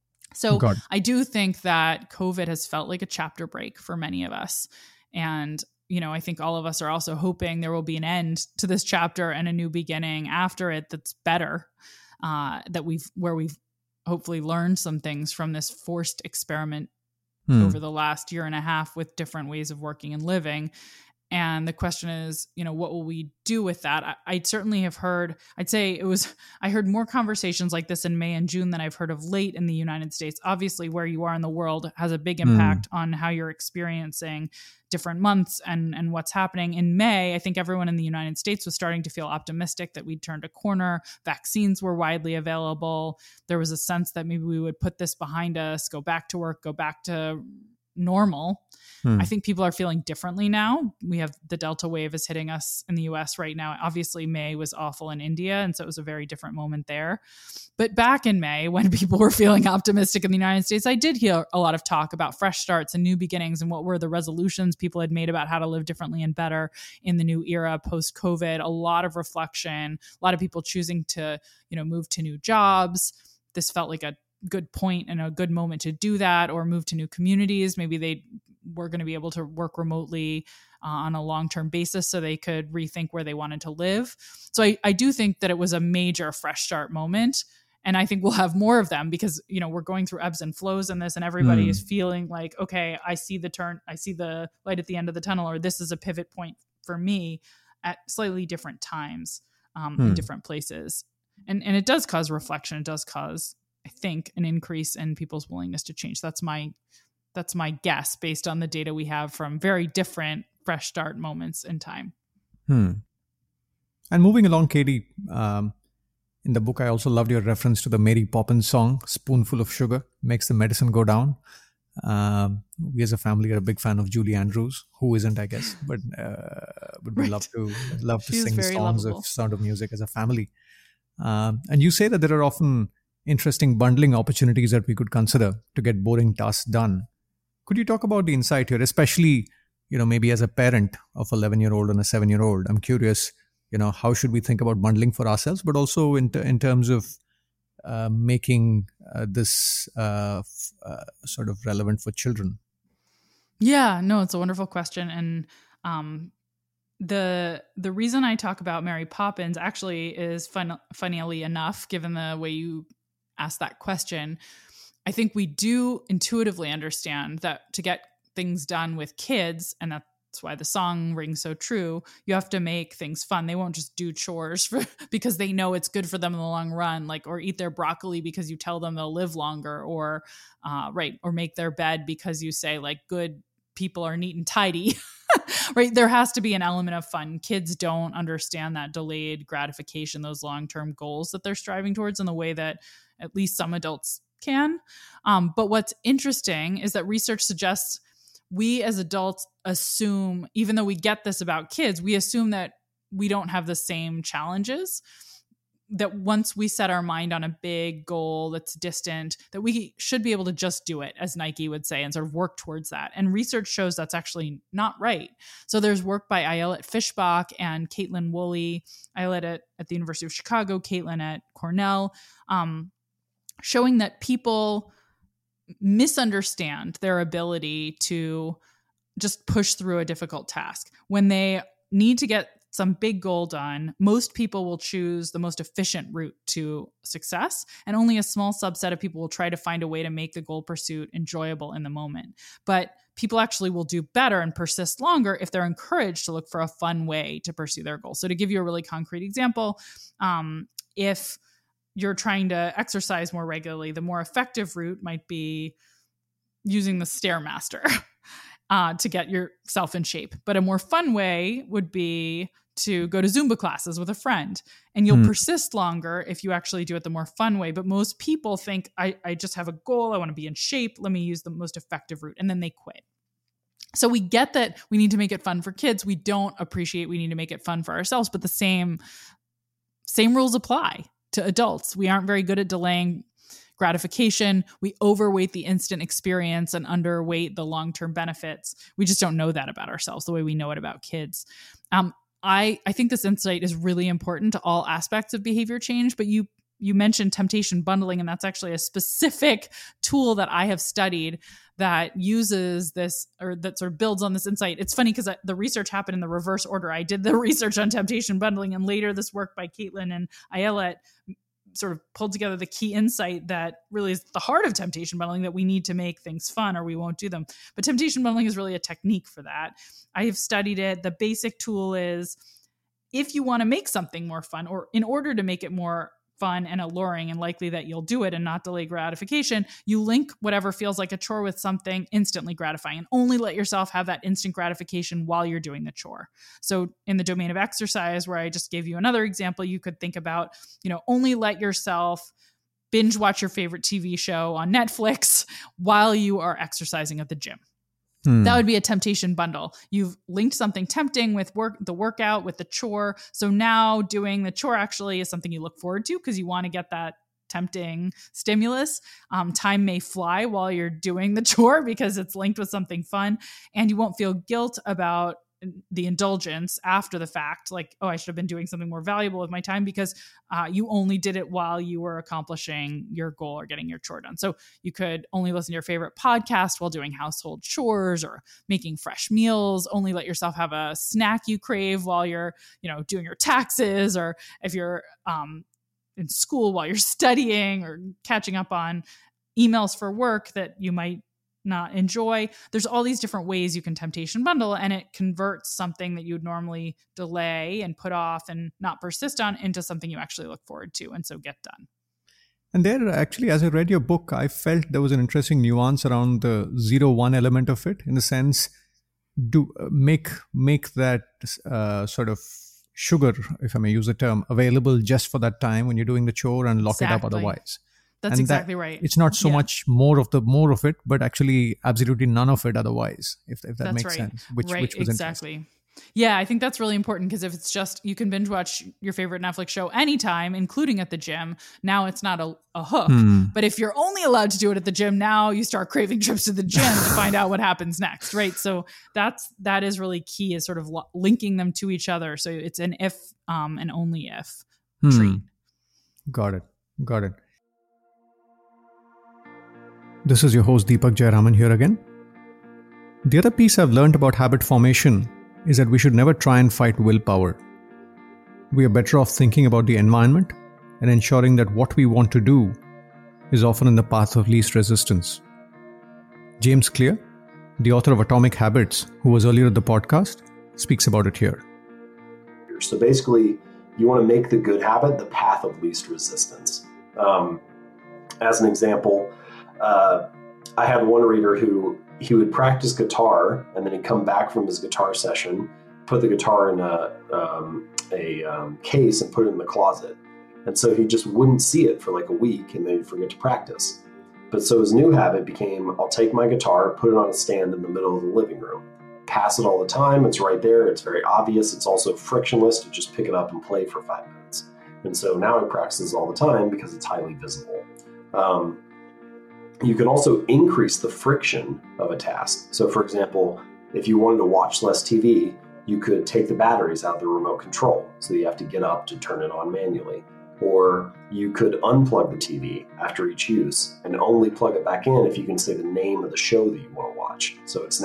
So God. I do think that COVID has felt like a chapter break for many of us. And you know, I think all of us are also hoping there will be an end to this chapter and a new beginning after it that's better, uh, that we've where we've hopefully learned some things from this forced experiment Hmm. over the last year and a half with different ways of working and living. And the question is, you know, what will we do with that? I, I certainly have heard, I'd say it was, I heard more conversations like this in May and June than I've heard of late in the United States. Obviously, where you are in the world has a big impact mm. on how you're experiencing different months and, and what's happening. In May, I think everyone in the United States was starting to feel optimistic that we'd turned a corner. Vaccines were widely available. There was a sense that maybe we would put this behind us, go back to work, go back to normal. Hmm. I think people are feeling differently now. We have the Delta wave is hitting us in the U S right now. Obviously, May was awful in India, and so it was a very different moment there. But back in May, when people were feeling optimistic in the United States, I did hear a lot of talk about fresh starts and new beginnings and what were the resolutions people had made about how to live differently and better in the new era post-COVID. A lot of reflection, a lot of people choosing to, you know, move to new jobs. This felt like a good point and a good moment to do that, or move to new communities. Maybe they were going to be able to work remotely uh, on a long-term basis so they could rethink where they wanted to live. So I, I do think that it was a major fresh start moment. And I think we'll have more of them because, you know, we're going through ebbs and flows in this, and everybody mm. is feeling like, okay, I see the turn, I see the light at the end of the tunnel, or this is a pivot point for me at slightly different times um, mm. in different places. And and it does cause reflection. It does cause, I think, an increase in people's willingness to change. That's my that's my guess based on the data we have from very different fresh start moments in time. Hmm. And moving along, Katie, um, in the book, I also loved your reference to the Mary Poppins song, Spoonful of Sugar Makes the Medicine Go Down. Um, we as a family are a big fan of Julie Andrews, who isn't, I guess, but uh, would we right. love to love to sing songs lovable. of Sound of Music as a family. Um, and you say that there are often interesting bundling opportunities that we could consider to get boring tasks done. Could you talk about the insight here, especially, you know, maybe as a parent of an eleven-year-old and a seven-year-old? I'm curious, you know, how should we think about bundling for ourselves, but also in, t- in terms of uh, making uh, this uh, f- uh, sort of relevant for children? Yeah, no, it's a wonderful question. And um, the the reason I talk about Mary Poppins actually is fun, funnily enough, given the way you asked that question, I think we do intuitively understand that to get things done with kids, and that's why the song rings so true, you have to make things fun. They won't just do chores for, because they know it's good for them in the long run, like, or eat their broccoli because you tell them they'll live longer, or uh, right, or make their bed because you say, like, good people are neat and tidy. Right? There has to be an element of fun. Kids don't understand that delayed gratification, those long-term goals that they're striving towards in the way that at least some adults can. Um, but what's interesting is that research suggests we as adults assume, even though we get this about kids, we assume that we don't have the same challenges, that once we set our mind on a big goal that's distant, that we should be able to just do it, as Nike would say, and sort of work towards that. And research shows that's actually not right. So there's work by Ayelet Fishbach and Caitlin Woolley, Ayelet at, at the University of Chicago, Caitlin at Cornell, um, showing that people misunderstand their ability to just push through a difficult task. When they need to get some big goal done, most people will choose the most efficient route to success, and only a small subset of people will try to find a way to make the goal pursuit enjoyable in the moment. But people actually will do better and persist longer if they're encouraged to look for a fun way to pursue their goal. So to give you a really concrete example, um, if you're trying to exercise more regularly, the more effective route might be using the Stairmaster uh, to get yourself in shape. But a more fun way would be to go to Zumba classes with a friend, and you'll mm. persist longer if you actually do it the more fun way. But most people think, I, I just have a goal. I want to be in shape. Let me use the most effective route. And then they quit. So we get that we need to make it fun for kids. We don't appreciate we need to make it fun for ourselves, but the same, same rules apply to adults. We aren't very good at delaying gratification. We overweight the instant experience and underweight the long-term benefits. We just don't know that about ourselves the way we know it about kids. Um, I, I think this insight is really important to all aspects of behavior change, but you you mentioned temptation bundling, and that's actually a specific tool that I have studied that uses this, or that sort of builds on this insight. It's funny because the research happened in the reverse order. I did the research on temptation bundling, and later this work by Caitlin and Ayelet sort of pulled together the key insight that really is the heart of temptation bundling, that we need to make things fun or we won't do them. But temptation bundling is really a technique for that. I have studied it. The basic tool is, if you want to make something more fun, or in order to make it more fun and alluring and likely that you'll do it and not delay gratification, you link whatever feels like a chore with something instantly gratifying, and only let yourself have that instant gratification while you're doing the chore. So in the domain of exercise, where I just gave you another example, you could think about, you know, only let yourself binge watch your favorite T V show on Netflix while you are exercising at the gym. Hmm. That would be a temptation bundle. You've linked something tempting with work, the workout, with the chore. So now doing the chore actually is something you look forward to because you want to get that tempting stimulus. Um, time may fly while you're doing the chore because it's linked with something fun, and you won't feel guilt about the indulgence after the fact, like, oh, I should have been doing something more valuable with my time, because uh, you only did it while you were accomplishing your goal or getting your chore done. So you could only listen to your favorite podcast while doing household chores or making fresh meals, only let yourself have a snack you crave while you're, you know, doing your taxes, or if you're um, in school while you're studying or catching up on emails for work that you might not enjoy. There's all these different ways you can temptation bundle, and it converts something that you would normally delay and put off and not persist on into something you actually look forward to, and so get done. And there, actually, as I read your book, I felt there was an interesting nuance around the zero one element of it, in the sense, do make make that uh, sort of sugar, if I may use the term, available just for that time when you're doing the chore, and lock exactly. it up otherwise. That's and exactly that, right. It's not so yeah. much more of the more of it, but actually absolutely none of it otherwise, if, if that that's makes right. sense. Which, right, which was exactly. Yeah, I think that's really important, because if it's just, you can binge watch your favorite Netflix show anytime, including at the gym, now it's not a, a hook. Hmm. But if you're only allowed to do it at the gym, now you start craving trips to the gym to find out what happens next, right? So that's, that is really key, is sort of lo- linking them to each other. So it's an if um, and only if hmm. treat. Got it. Got it. This is your host Deepak Jayaraman here again. The other piece I've learned about habit formation is that we should never try and fight willpower. We are better off thinking about the environment and ensuring that what we want to do is often in the path of least resistance. James Clear, the author of Atomic Habits, who was earlier at the podcast, speaks about it here. So basically, you want to make the good habit the path of least resistance. Um, as an example, Uh, I had one reader who he would practice guitar, and then he'd come back from his guitar session, put the guitar in a, um, a um, case and put it in the closet. And so he just wouldn't see it for like a week, and then he'd forget to practice. But so his new habit became, I'll take my guitar, put it on a stand in the middle of the living room, pass it all the time. It's right there. It's very obvious. It's also frictionless to just pick it up and play for five minutes. And so now he practices all the time because it's highly visible. Um, You can also increase the friction of a task. So for example, if you wanted to watch less T V, you could take the batteries out of the remote control, so you have to get up to turn it on manually. Or you could unplug the T V after each use and only plug it back in if you can say the name of the show that you want to watch. So it's now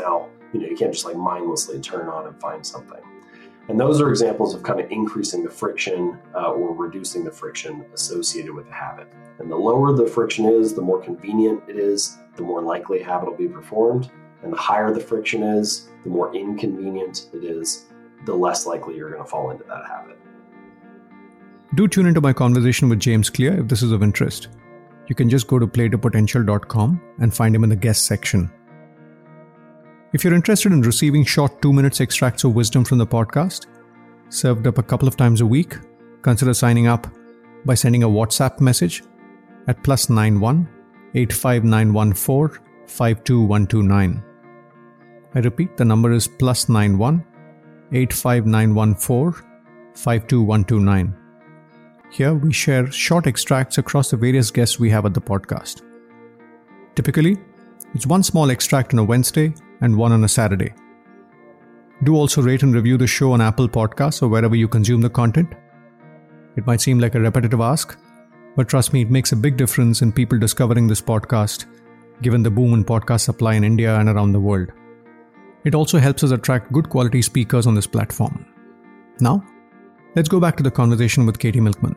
You know, you can't just like mindlessly turn on and find something. And those are examples of kind of increasing the friction uh, or reducing the friction associated with the habit. And the lower the friction is, the more convenient it is, the more likely a habit will be performed. And the higher the friction is, the more inconvenient it is, the less likely you're going to fall into that habit. Do tune into my conversation with James Clear if this is of interest. You can just go to play to potential dot com and find him in the guest section. If you're interested in receiving short two minutes extracts of wisdom from the podcast, served up a couple of times a week, consider signing up by sending a WhatsApp message at plus nine one eight five nine one four five two one two nine. I repeat, the number is plus nine one eight five nine one four five two one two nine. Here we share short extracts across the various guests we have at the podcast. Typically, it's one small extract on a Wednesday and one on a Saturday. Do also rate and review the show on Apple Podcasts or wherever you consume the content. It might seem like a repetitive ask, but trust me, it makes a big difference in people discovering this podcast, given the boom in podcast supply in India and around the world. It also helps us attract good quality speakers on this platform. Now, let's go back to the conversation with Katie Milkman.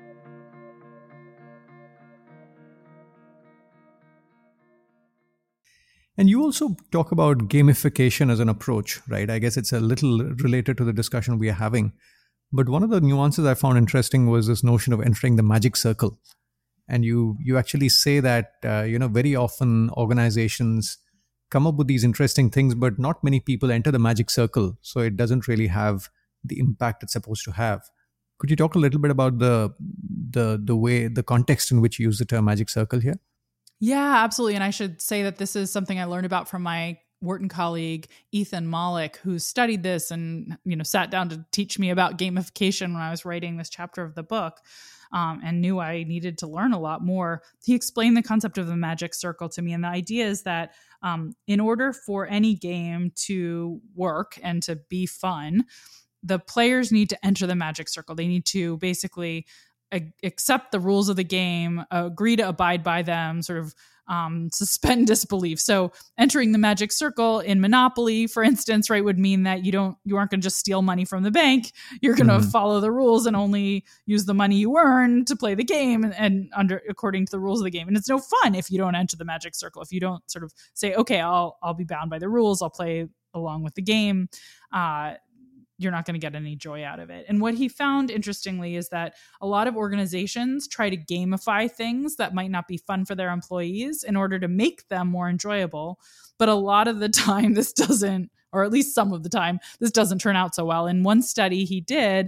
And you also talk about gamification as an approach, right? I guess it's a little related to the discussion we are having. But one of the nuances I found interesting was this notion of entering the magic circle. And you you actually say that, uh, you know, very often organizations come up with these interesting things, but not many people enter the magic circle. So it doesn't really have the impact it's supposed to have. Could you talk a little bit about the the the way, the context in which you use the term magic circle here? Yeah, absolutely. And I should say that this is something I learned about from my Wharton colleague, Ethan Mollick, who studied this and, you know, sat down to teach me about gamification when I was writing this chapter of the book, um, and knew I needed to learn a lot more. He explained the concept of the magic circle to me. And the idea is that um, in order for any game to work and to be fun, the players need to enter the magic circle. They need to basically accept the rules of the game, agree to abide by them, sort of um, suspend disbelief. So entering the magic circle in Monopoly, for instance, right, would mean that you don't, you aren't going to just steal money from the bank. You're going to mm-hmm. follow the rules and only use the money you earn to play the game and, and under according to the rules of the game. And it's no fun if you don't enter the magic circle. If you don't sort of say, okay, I'll I'll be bound by the rules. I'll play along with the game. Uh, you're not going to get any joy out of it. And what he found, interestingly, is that a lot of organizations try to gamify things that might not be fun for their employees in order to make them more enjoyable. But a lot of the time, this doesn't, or at least some of the time, this doesn't turn out so well. In one study he did,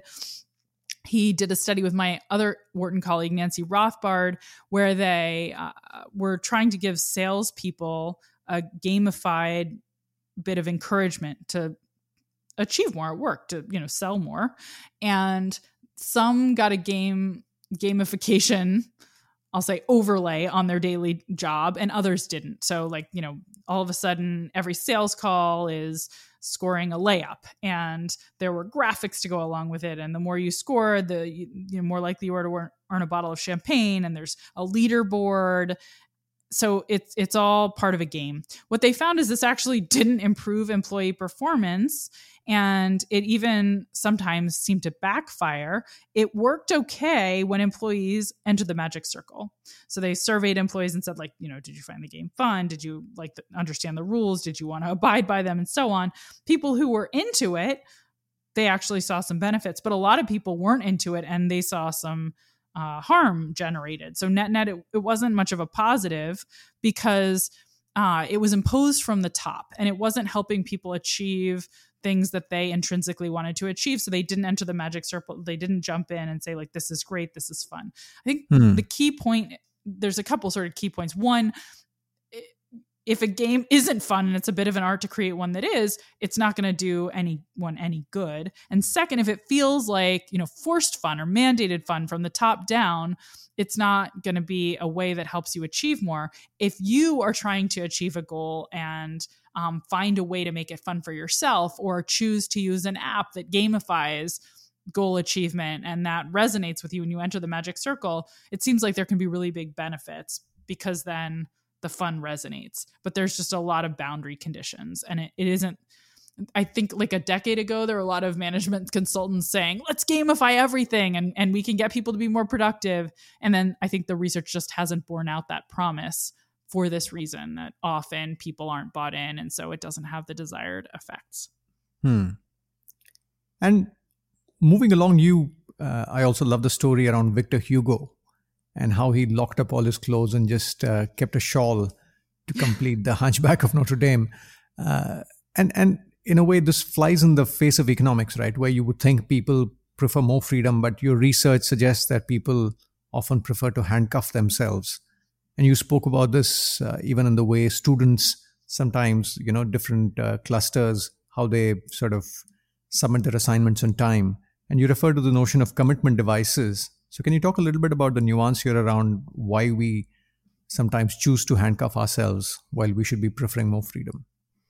he did a study with my other Wharton colleague, Nancy Rothbard, where they uh, were trying to give salespeople a gamified bit of encouragement to achieve more at work, to, you know, sell more. And some got a game gamification, I'll say, overlay on their daily job, and others didn't. So like, you know, all of a sudden every sales call is scoring a layup, and there were graphics to go along with it. And the more you score, the you know, more likely you are to earn a bottle of champagne, and there's a leaderboard. So it's it's all part of a game. What they found is this actually didn't improve employee performance, and it even sometimes seemed to backfire. It worked okay when employees entered the magic circle. So they surveyed employees and said, like, you know, did you find the game fun? Did you like the, understand the rules? Did you want to abide by them? And so on. People who were into it, they actually saw some benefits, but a lot of people weren't into it, and they saw some Uh, harm generated. So net net, it, it wasn't much of a positive, because uh, it was imposed from the top, and it wasn't helping people achieve things that they intrinsically wanted to achieve. So they didn't enter the magic circle. They didn't jump in and say, like, this is great, this is fun. I think hmm. the key point, there's a couple sort of key points. One, if a game isn't fun and it's a bit of an art to create one that is, it's not going to do anyone any good. And second, if it feels like, you know, forced fun or mandated fun from the top down, it's not going to be a way that helps you achieve more. If you are trying to achieve a goal and um, find a way to make it fun for yourself, or choose to use an app that gamifies goal achievement and that resonates with you when you enter the magic circle, it seems like there can be really big benefits, because then the fun resonates. But there's just a lot of boundary conditions, and it, it isn't. I think like a decade ago, there were a lot of management consultants saying, let's gamify everything and, and we can get people to be more productive. And then I think the research just hasn't borne out that promise for this reason, that often people aren't bought in. And so it doesn't have the desired effects. Hmm. And moving along, you, uh, I also love the story around Victor Hugo and how he locked up all his clothes and just uh, kept a shawl to complete the Hunchback of Notre Dame. Uh, and, and, in a way, this flies in the face of economics, right? Where you would think people prefer more freedom, but your research suggests that people often prefer to handcuff themselves. And you spoke about this uh, even in the way students sometimes, you know, different uh, clusters, how they sort of submit their assignments on time. And you refer to the notion of commitment devices. So can you talk a little bit about the nuance here around why we sometimes choose to handcuff ourselves while we should be preferring more freedom?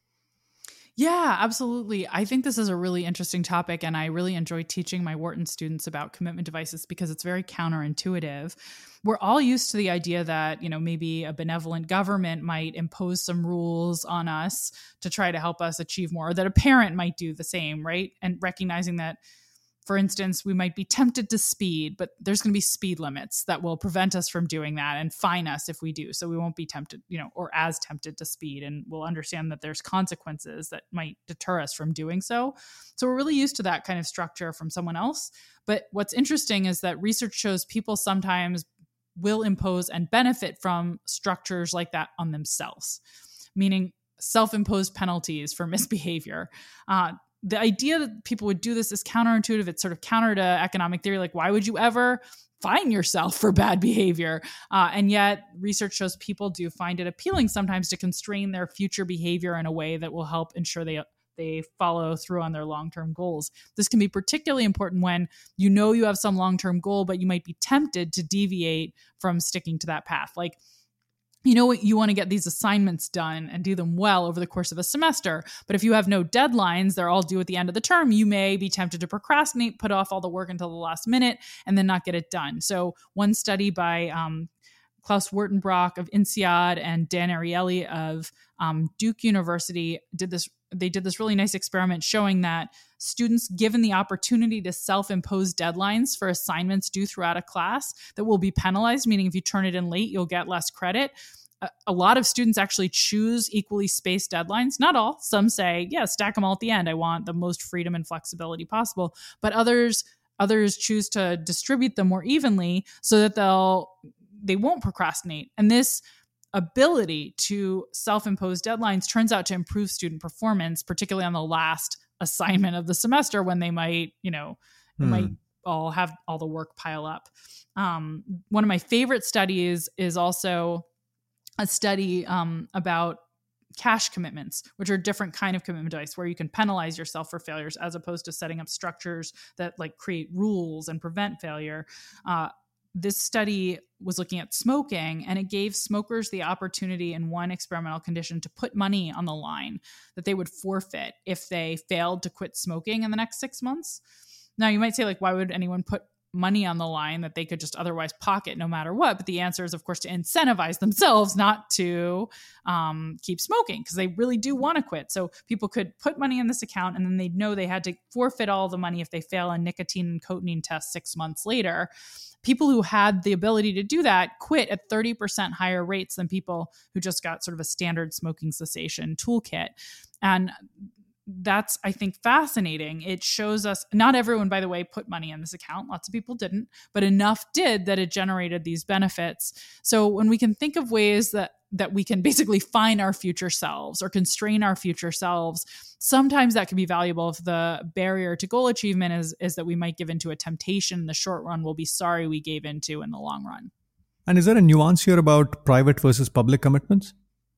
Yeah, absolutely. I think this is a really interesting topic, and I really enjoy teaching my Wharton students about commitment devices because it's very counterintuitive. We're all used to the idea that, you know, maybe a benevolent government might impose some rules on us to try to help us achieve more, or that a parent might do the same, right? And recognizing that, for instance, we might be tempted to speed, but there's going to be speed limits that will prevent us from doing that and fine us if we do. So we won't be tempted, you know, or as tempted to speed, and we'll understand that there's consequences that might deter us from doing so. So we're really used to that kind of structure from someone else. But what's interesting is that research shows people sometimes will impose and benefit from structures like that on themselves, meaning self-imposed penalties for misbehavior. Uh, The idea that people would do this is counterintuitive. It's sort of counter to economic theory. Like, why would you ever fine yourself for bad behavior? Uh, and yet research shows people do find it appealing sometimes to constrain their future behavior in a way that will help ensure they they follow through on their long-term goals. This can be particularly important when you know you have some long-term goal, but you might be tempted to deviate from sticking to that path. Like, you know what, you want to get these assignments done and do them well over the course of a semester. But if you have no deadlines, they're all due at the end of the term, you may be tempted to procrastinate, put off all the work until the last minute, and then not get it done. So one study by um, Klaus Wertenbrock of INSEAD and Dan Ariely of um, Duke University did this. They did this really nice experiment showing that students given the opportunity to self-impose deadlines for assignments due throughout a class that will be penalized, meaning if you turn it in late, you'll get less credit. A, a lot of students actually choose equally spaced deadlines. Not all. Some say, yeah, stack them all at the end. I want the most freedom and flexibility possible. But others, others choose to distribute them more evenly so that they'll they won't procrastinate. And this ability to self-impose deadlines turns out to improve student performance, particularly on the last assignment of the semester when they might, you know, they hmm. might all have all the work pile up. Um, one of my favorite studies is also a study um, about cash commitments, which are a different kind of commitment device where you can penalize yourself for failures as opposed to setting up structures that like create rules and prevent failure. Uh, This study was looking at smoking, and it gave smokers the opportunity in one experimental condition to put money on the line that they would forfeit if they failed to quit smoking in the next six months. Now, you might say, like, why would anyone put money on the line that they could just otherwise pocket no matter what? But the answer is, of course, to incentivize themselves not to um, keep smoking because they really do want to quit. So people could put money in this account, and then they'd know they had to forfeit all the money if they fail a nicotine and cotinine test six months later. People who had the ability to do that quit at thirty percent higher rates than people who just got sort of a standard smoking cessation toolkit. And that's, I think, fascinating. It shows us, not everyone, by the way, put money in this account. Lots of people didn't, but enough did that it generated these benefits. So when we can think of ways that that we can basically find our future selves or constrain our future selves, sometimes that can be valuable if the barrier to goal achievement is, is that we might give into a temptation in the short run we'll be sorry we gave into in the long run. And is there a nuance here about private versus public commitments?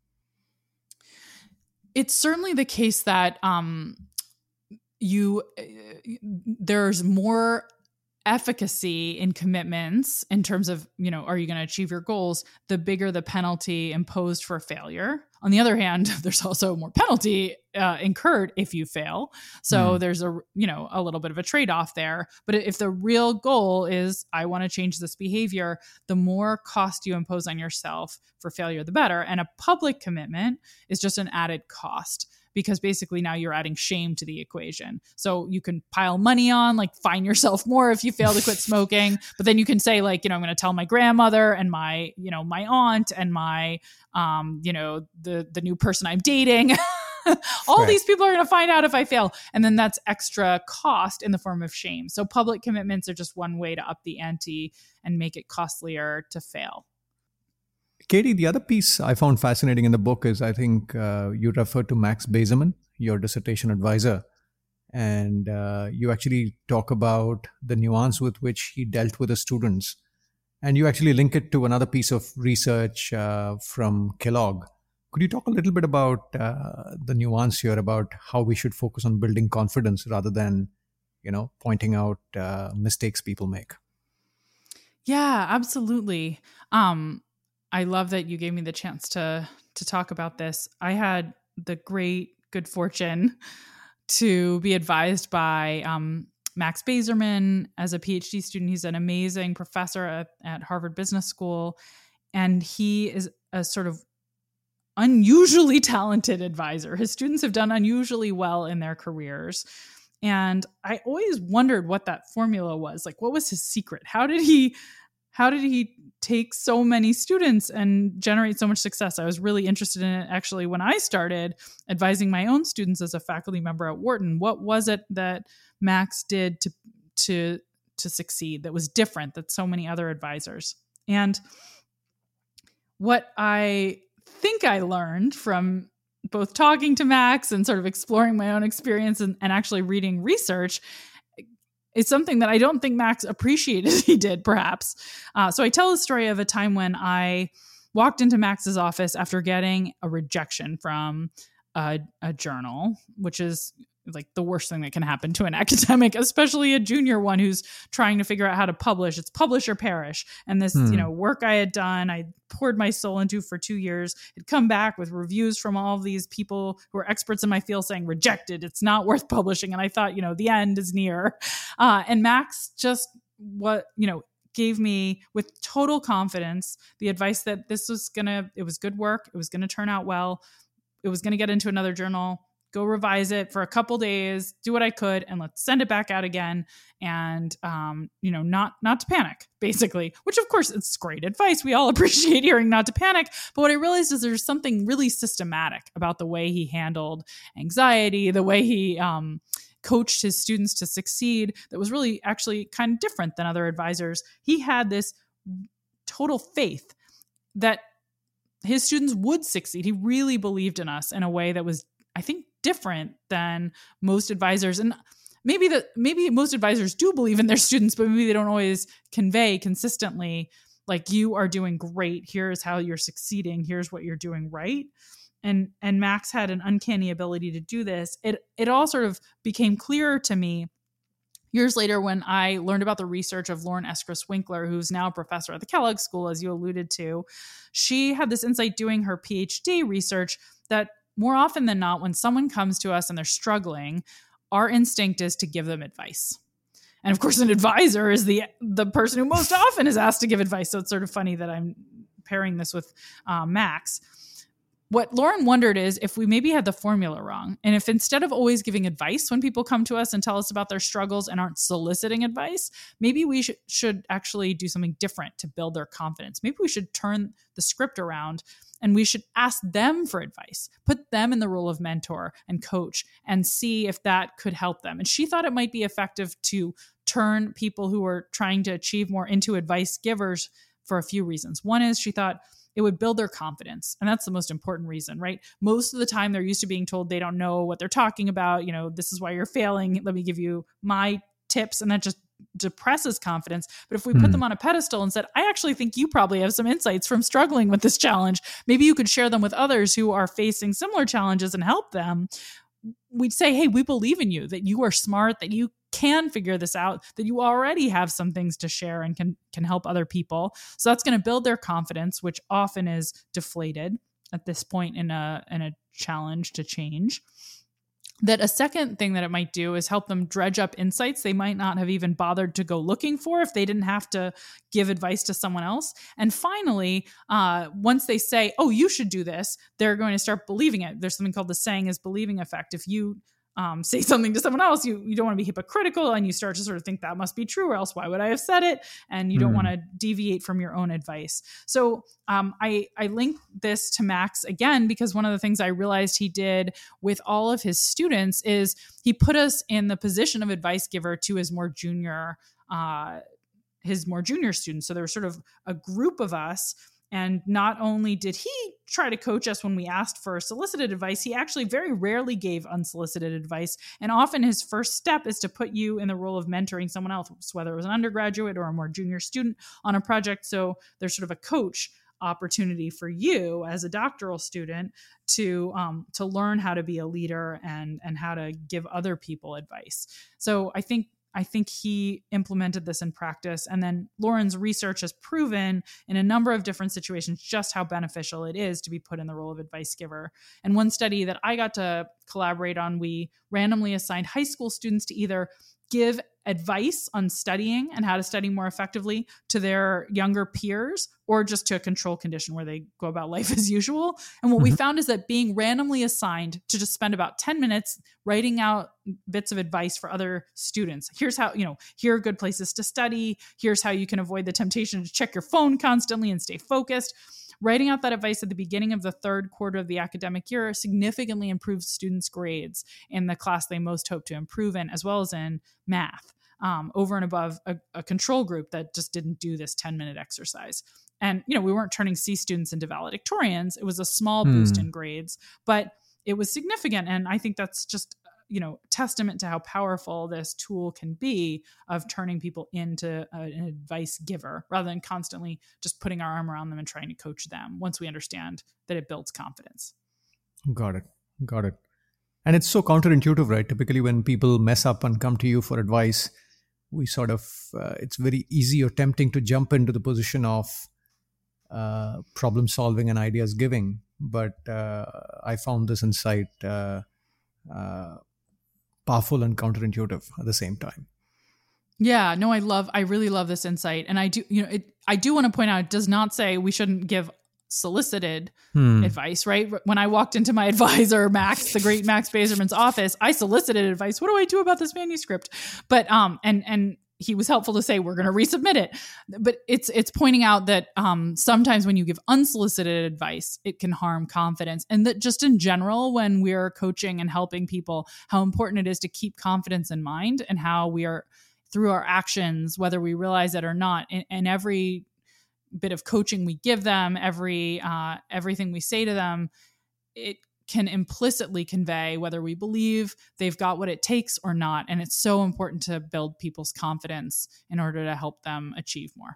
It's certainly the case that um, you there's more efficacy in commitments in terms of, you know, are you going to achieve your goals? The bigger the penalty imposed for failure. On the other hand, there's also more penalty uh, incurred if you fail. So mm. there's a, you know, a little bit of a trade-off there. But if the real goal is, I want to change this behavior, the more cost you impose on yourself for failure, the better. And a public commitment is just an added cost, because basically now you're adding shame to the equation. So you can pile money on, like fine yourself more if you fail to quit smoking, but then you can say like, you know, I'm going to tell my grandmother and my, you know, my aunt and my, um, you know, the, the new person I'm dating, all right. These people are going to find out if I fail. And then that's extra cost in the form of shame. So public commitments are just one way to up the ante and make it costlier to fail. Katie, the other piece I found fascinating in the book is I think uh, you referred to Max Bazerman, your dissertation advisor, and uh, you actually talk about the nuance with which he dealt with the students. And you actually link it to another piece of research uh, from Kellogg. Could you talk a little bit about uh, the nuance here about how we should focus on building confidence rather than, you know, pointing out uh, mistakes people make? Yeah, absolutely. Um, I love that you gave me the chance to to talk about this. I had the great good fortune to be advised by um, Max Bazerman as a PhD student. He's an amazing professor at, at Harvard Business School, and he is a sort of unusually talented advisor. His students have done unusually well in their careers. And I always wondered what that formula was. Like, what was his secret? How did he How did he take so many students and generate so much success? I was really interested in it actually when I started advising my own students as a faculty member at Wharton. What was it that Max did to to to succeed that was different than so many other advisors? And what I think I learned from both talking to Max and sort of exploring my own experience and, and actually reading research, it's something that I don't think Max appreciated he did, perhaps. Uh, so I tell the story of a time when I walked into Max's office after getting a rejection from a, a journal, which is like the worst thing that can happen to an academic, especially a junior one who's trying to figure out how to publish. It's publish or perish. And this, hmm. you know, work I had done, I poured my soul into for two years. It'd come back with reviews from all of these people who are experts in my field saying rejected. It's not worth publishing. And I thought, you know, the end is near. Uh, and Max just what, you know, gave me with total confidence the advice that this was going to, it was good work. It was going to turn out well. It was going to get into another journal. Go revise it for a couple days, do what I could, and let's send it back out again. And, um, you know, not, not to panic, basically, which of course it's great advice. We all appreciate hearing not to panic. But what I realized is there's something really systematic about the way he handled anxiety, the way he, um, coached his students to succeed that was really actually kind of different than other advisors. He had this total faith that his students would succeed. He really believed in us in a way that was, I think, different than most advisors. And maybe that maybe most advisors do believe in their students, but maybe they don't always convey consistently, like, you are doing great. Here's how you're succeeding. Here's what you're doing right. And and Max had an uncanny ability to do this. It it all sort of became clearer to me years later when I learned about the research of Lauren Eskris-Winkler, who's now a professor at the Kellogg School, as you alluded to. She had this insight doing her PhD research that more often than not, when someone comes to us and they're struggling, our instinct is to give them advice. And of course, an advisor is the the person who most often is asked to give advice. So it's sort of funny that I'm pairing this with uh, Max. What Lauren wondered is if we maybe had the formula wrong. And if instead of always giving advice when people come to us and tell us about their struggles and aren't soliciting advice, maybe we sh- should actually do something different to build their confidence. Maybe we should turn the script around and we should ask them for advice, put them in the role of mentor and coach and see if that could help them. And she thought it might be effective to turn people who are trying to achieve more into advice givers for a few reasons. One is she thought it would build their confidence. And that's the most important reason, right? Most of the time they're used to being told they don't know what they're talking about. You know, this is why you're failing. Let me give you my tips. And that just depresses confidence. But if we mm. put them on a pedestal and said, I actually think you probably have some insights from struggling with this challenge. Maybe you could share them with others who are facing similar challenges and help them. We'd say, hey, we believe in you, that you are smart, that you can figure this out, that you already have some things to share and can can help other people. So that's going to build their confidence, which often is deflated. at this point in a in a challenge to change. That a second thing that it might do is help them dredge up insights they might not have even bothered to go looking for if they didn't have to give advice to someone else. And finally, uh, once they say, oh, you should do this, they're going to start believing it. There's something called the saying is believing effect. If you um, say something to someone else, you, you don't want to be hypocritical and you start to sort of think that must be true or else why would I have said it? And you mm. don't want to deviate from your own advice. So um, I, I link this to Max again, because one of the things I realized he did with all of his students is he put us in the position of advice giver to his more junior, uh, his more junior students. So there was sort of a group of us. And not only did he try to coach us when we asked for solicited advice, he actually very rarely gave unsolicited advice. And often his first step is to put you in the role of mentoring someone else, whether it was an undergraduate or a more junior student on a project. So there's sort of a coach opportunity for you as a doctoral student to um, to learn how to be a leader and and how to give other people advice. So I think I think he implemented this in practice. And then Lauren's research has proven in a number of different situations just how beneficial it is to be put in the role of advice giver. And one study that I got to collaborate on, we randomly assigned high school students to either give advice on studying and how to study more effectively to their younger peers, or just to a control condition where they go about life as usual. And what mm-hmm. we found is that being randomly assigned to just spend about ten minutes writing out bits of advice for other students. Here's how, you know, here are good places to study. Here's how you can avoid the temptation to check your phone constantly and stay focused. Writing out that advice at the beginning of the third quarter of the academic year significantly improves students' grades in the class they most hope to improve in, as well as in math, um, over and above a, a control group that just didn't do this ten-minute exercise. And, you know, we weren't turning C students into valedictorians. It was a small hmm. boost in grades, but it was significant. And I think that's just, you know, testament to how powerful this tool can be of turning people into a, an advice giver rather than constantly just putting our arm around them and trying to coach them once we understand that it builds confidence. Got it. Got it. And it's so counterintuitive, right? Typically when people mess up and come to you for advice, we sort of, uh, it's very easy or tempting to jump into the position of uh, problem solving and ideas giving. But uh, I found this insight uh, uh, powerful and counterintuitive at the same time. Yeah, no, I love, I really love this insight. And I do, you know, it, I do want to point out, it does not say we shouldn't give solicited hmm. advice, right? When I walked into my advisor, Max, the great Max Bazerman's office, I solicited advice. What do I do about this manuscript? But, um, and, and he was helpful to say, we're going to resubmit it. But it's, it's pointing out that, um, sometimes when you give unsolicited advice, it can harm confidence. And that just in general, when we're coaching and helping people, how important it is to keep confidence in mind and how we are through our actions, whether we realize it or not, in, in every bit of coaching we give them, every uh, everything we say to them, it can implicitly convey whether we believe they've got what it takes or not. And it's so important to build people's confidence in order to help them achieve more.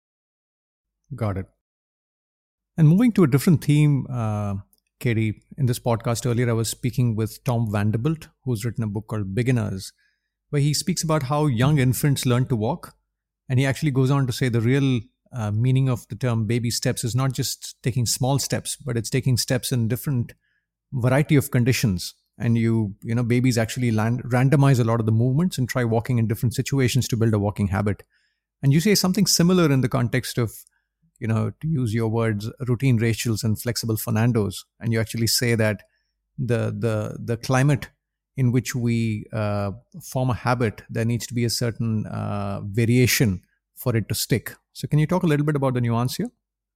Got it. And moving to a different theme, uh, Katie, in this podcast earlier, I was speaking with Tom Vanderbilt, who's written a book called Beginners, where he speaks about how young infants learn to walk. And he actually goes on to say the real Uh, meaning of the term baby steps is not just taking small steps, but it's taking steps in different variety of conditions. And you, you know, babies actually land, randomize a lot of the movements and try walking in different situations to build a walking habit. And you say something similar in the context of, you know, to use your words, routine Rachels and flexible Fernandos. And you actually say that the the the climate in which we uh, form a habit, there needs to be a certain uh, variation for it to stick. So can you talk a little bit about the nuance here?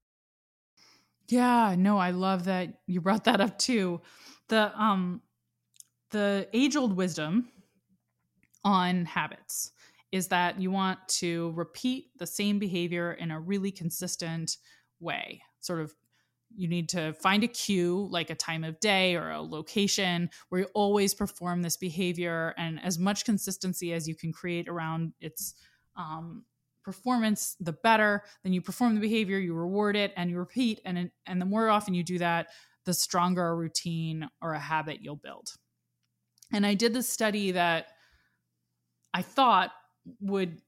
Yeah, no, I love that you brought that up too. The um, the age-old wisdom on habits is that you want to repeat the same behavior in a really consistent way. Sort of, you need to find a cue, like a time of day or a location, where you always perform this behavior, and as much consistency as you can create around its um, performance, the better. Then you perform the behavior, you reward it, and you repeat. And, and the more often you do that, the stronger a routine or a habit you'll build. And I did this study that I thought would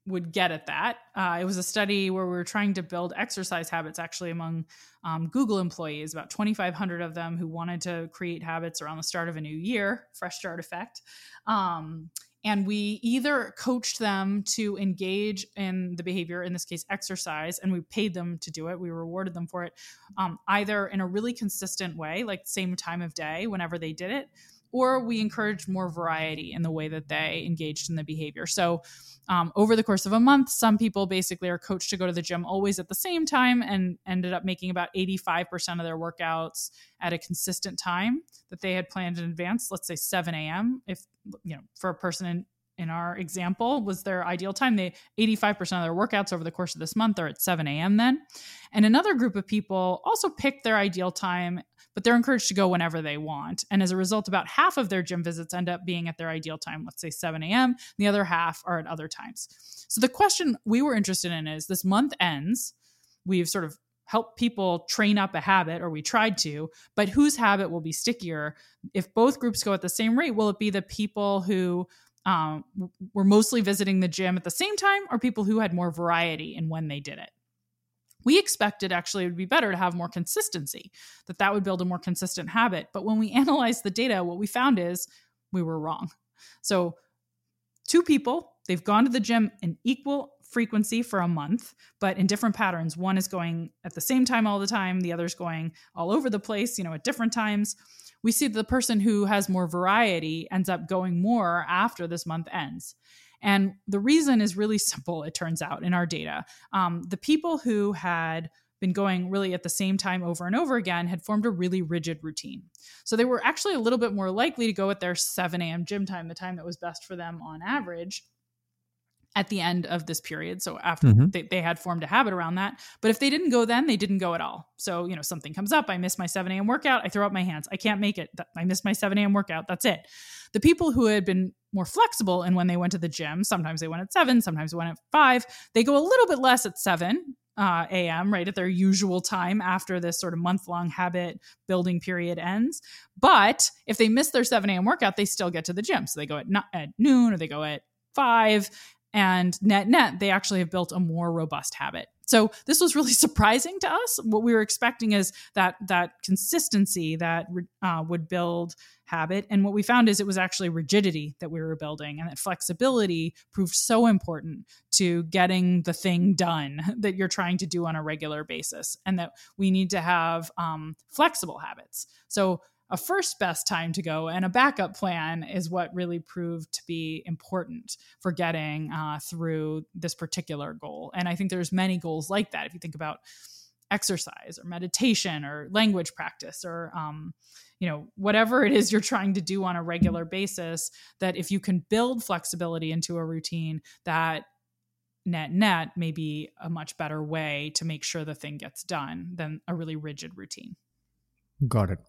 would get at that. Uh, it was a study where we were trying to build exercise habits actually among um, Google employees, about twenty-five hundred of them who wanted to create habits around the start of a new year, fresh start effect. Um, and we either coached them to engage in the behavior, in this case, exercise, and we paid them to do it. We rewarded them for it, um, either in a really consistent way, like same time of day, whenever they did it, or we encouraged more variety in the way that they engaged in the behavior. So um, over the course of a month, some people basically are coached to go to the gym always at the same time and ended up making about eighty-five percent of their workouts at a consistent time that they had planned in advance, let's say seven a.m. If, you know, for a person in, in our example was their ideal time, they eighty-five percent of their workouts over the course of this month are at seven a.m. then. And another group of people also picked their ideal time, but they're encouraged to go whenever they want. And as a result, about half of their gym visits end up being at their ideal time, let's say seven a.m. The other half are at other times. So the question we were interested in is, this month ends, we've sort of helped people train up a habit, or we tried to, but whose habit will be stickier? If both groups go at the same rate, will it be the people who um, were mostly visiting the gym at the same time, or people who had more variety in when they did it? We expected actually it would be better to have more consistency, that that would build a more consistent habit. But when we analyzed the data, what we found is we were wrong. So two people, they've gone to the gym in equal frequency for a month, but in different patterns. One is going at the same time all the time. The other's going all over the place, you know, at different times. We see that the person who has more variety ends up going more after this month ends. And the reason is really simple, it turns out, in our data. Um, the people who had been going really at the same time over and over again had formed a really rigid routine. So they were actually a little bit more likely to go at their seven a.m. gym time, the time that was best for them on average, at the end of this period. So after mm-hmm. they, they had formed a habit around that. But if they didn't go then, they didn't go at all. So, you know, something comes up, I miss my seven a.m. workout, I throw up my hands. I can't make it. I missed my seven a.m. workout. That's it. The people who had been more flexible and when they went to the gym, sometimes they went at seven, sometimes they went at five, they go a little bit less at seven uh, a.m., right, at their usual time after this sort of month-long habit building period ends. But if they miss their seven a.m. workout, they still get to the gym. So they go at, not, at noon, or they go at five, and net net, they actually have built a more robust habit. So this was really surprising to us. What we were expecting is that that consistency that uh, would build habit. And what we found is it was actually rigidity that we were building, and that flexibility proved so important to getting the thing done that you're trying to do on a regular basis, and that we need to have um, flexible habits. So a first best time to go and a backup plan is what really proved to be important for getting uh, through this particular goal. And I think there's many goals like that. If you think about exercise or meditation or language practice or, um, you know, whatever it is you're trying to do on a regular basis, that if you can build flexibility into a routine, that net net may be a much better way to make sure the thing gets done than a really rigid routine. Got it.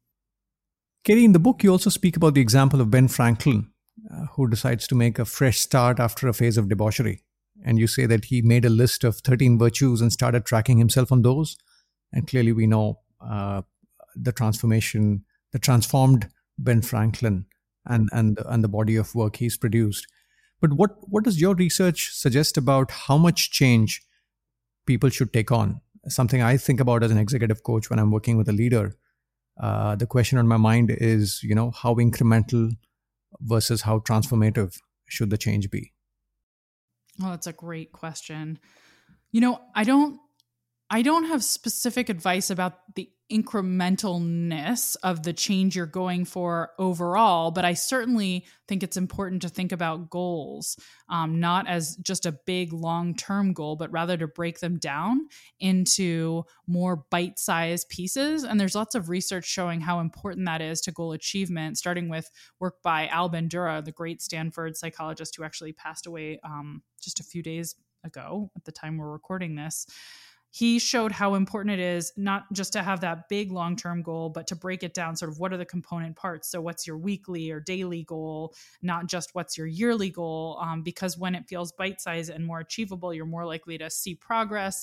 Katie, in the book, you also speak about the example of Ben Franklin, uh, who decides to make a fresh start after a phase of debauchery. And you say that he made a list of thirteen virtues and started tracking himself on those. And clearly we know uh, the transformation, the transformed Ben Franklin and, and, and the body of work he's produced. But what, what does your research suggest about how much change people should take on? Something I think about as an executive coach when I'm working with a leader. Uh, the question on my mind is, you know, how incremental versus how transformative should the change be? Oh, that's a great question. You know, I don't, I don't have specific advice about the incrementalness of the change you're going for overall, but I certainly think it's important to think about goals, um, not as just a big long-term goal, but rather to break them down into more bite-sized pieces. And there's lots of research showing how important that is to goal achievement, starting with work by Al Bandura, the great Stanford psychologist who actually passed away um, just a few days ago at the time we're recording this. He showed how important it is not just to have that big long-term goal, but to break it down, sort of what are the component parts. So what's your weekly or daily goal, not just what's your yearly goal, um, because when it feels bite-sized and more achievable, you're more likely to see progress.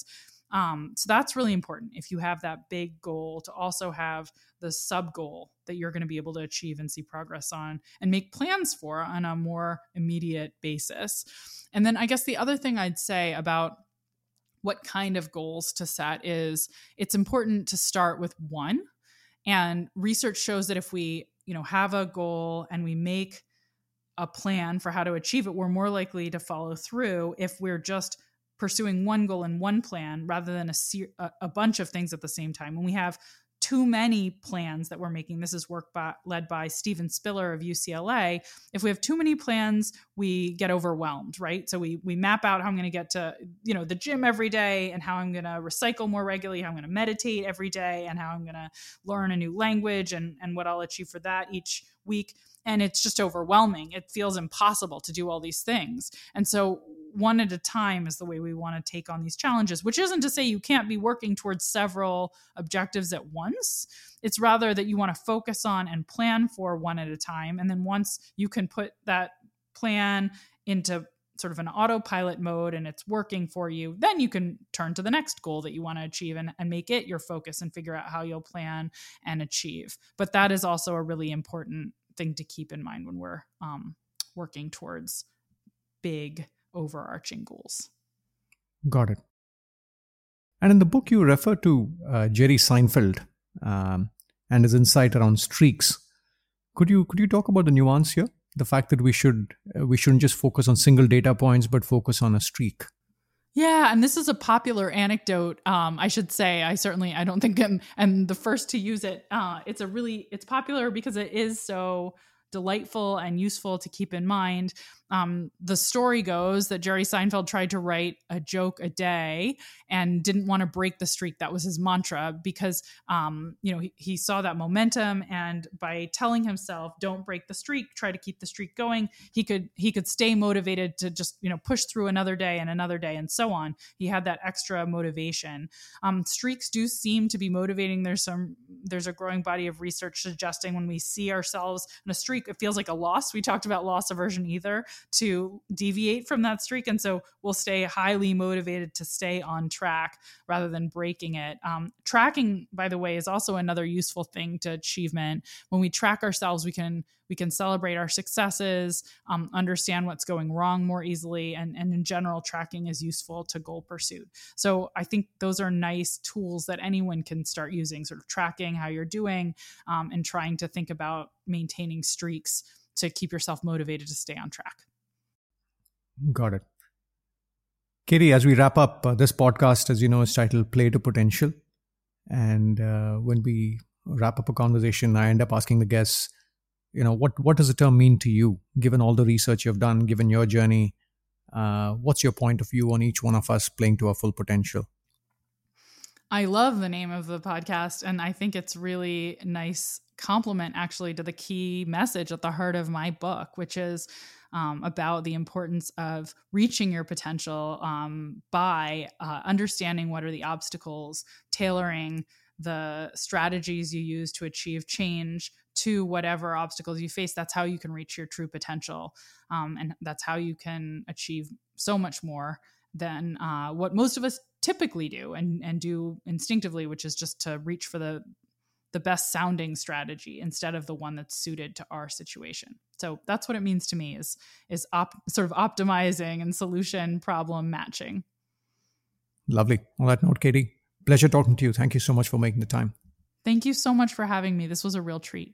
Um, so that's really important. If you have that big goal, to also have the sub goal that you're going to be able to achieve and see progress on and make plans for on a more immediate basis. And then I guess the other thing I'd say about what kind of goals to set is it's important to start with one. And research shows that if we, you know, have a goal and we make a plan for how to achieve it, we're more likely to follow through if we're just pursuing one goal and one plan rather than a, a bunch of things at the same time. When we have too many plans that we're making, this is work by, led by Steven Spiller of U C L A. If we have too many plans, we get overwhelmed, right? So we we map out how I'm going to get to, you know, the gym every day and how I'm going to recycle more regularly, how I'm going to meditate every day, and how I'm going to learn a new language and, and what I'll achieve for that each week. And it's just overwhelming. It feels impossible to do all these things. And so one at a time is the way we want to take on these challenges, which isn't to say you can't be working towards several objectives at once. It's rather that you want to focus on and plan for one at a time. And then once you can put that plan into sort of an autopilot mode and it's working for you, then you can turn to the next goal that you want to achieve and, and make it your focus and figure out how you'll plan and achieve. But that is also a really important thing to keep in mind when we're um, working towards big overarching goals. Got it. And in the book, you refer to uh, Jerry Seinfeld um, and his insight around streaks. Could you could you talk about the nuance here? The fact that we should uh, we shouldn't just focus on single data points, but focus on a streak. Yeah, and this is a popular anecdote. Um, I should say, I certainly I don't think I'm, I'm the first to use it. Uh, it's a really it's popular because it is so delightful and useful to keep in mind. Um, the story goes that Jerry Seinfeld tried to write a joke a day and didn't want to break the streak. That was his mantra because, um, you know, he, he saw that momentum, and by telling himself, don't break the streak, try to keep the streak going, he could, he could stay motivated to just, you know, push through another day and another day and so on. He had that extra motivation. Um, streaks do seem to be motivating. There's some, there's a growing body of research suggesting when we see ourselves in a streak, it feels like a loss. We talked about loss aversion either, to deviate from that streak. And so we'll stay highly motivated to stay on track rather than breaking it. Um, tracking, by the way, is also another useful thing to achievement. When we track ourselves, we can we can celebrate our successes, um, understand what's going wrong more easily. And, and in general, tracking is useful to goal pursuit. So I think those are nice tools that anyone can start using, sort of tracking how you're doing um, and trying to think about maintaining streaks to keep yourself motivated to stay on track. Got it. Katie, as we wrap up, uh, this podcast, as you know, is titled Play to Potential. And uh, when we wrap up a conversation, I end up asking the guests, you know, what, what does the term mean to you, given all the research you've done, given your journey? Uh, what's your point of view on each one of us playing to our full potential? I love the name of the podcast, and I think it's really nice compliment actually to the key message at the heart of my book, which is um, about the importance of reaching your potential um, by uh, understanding what are the obstacles, tailoring the strategies you use to achieve change to whatever obstacles you face. That's how you can reach your true potential. Um, and that's how you can achieve so much more than uh, what most of us typically do and, and do instinctively, which is just to reach for the the best sounding strategy instead of the one that's suited to our situation. So that's what it means to me is, is op, sort of optimizing and solution problem matching. Lovely. On that note, Katie, pleasure talking to you. Thank you so much for making the time. Thank you so much for having me. This was a real treat.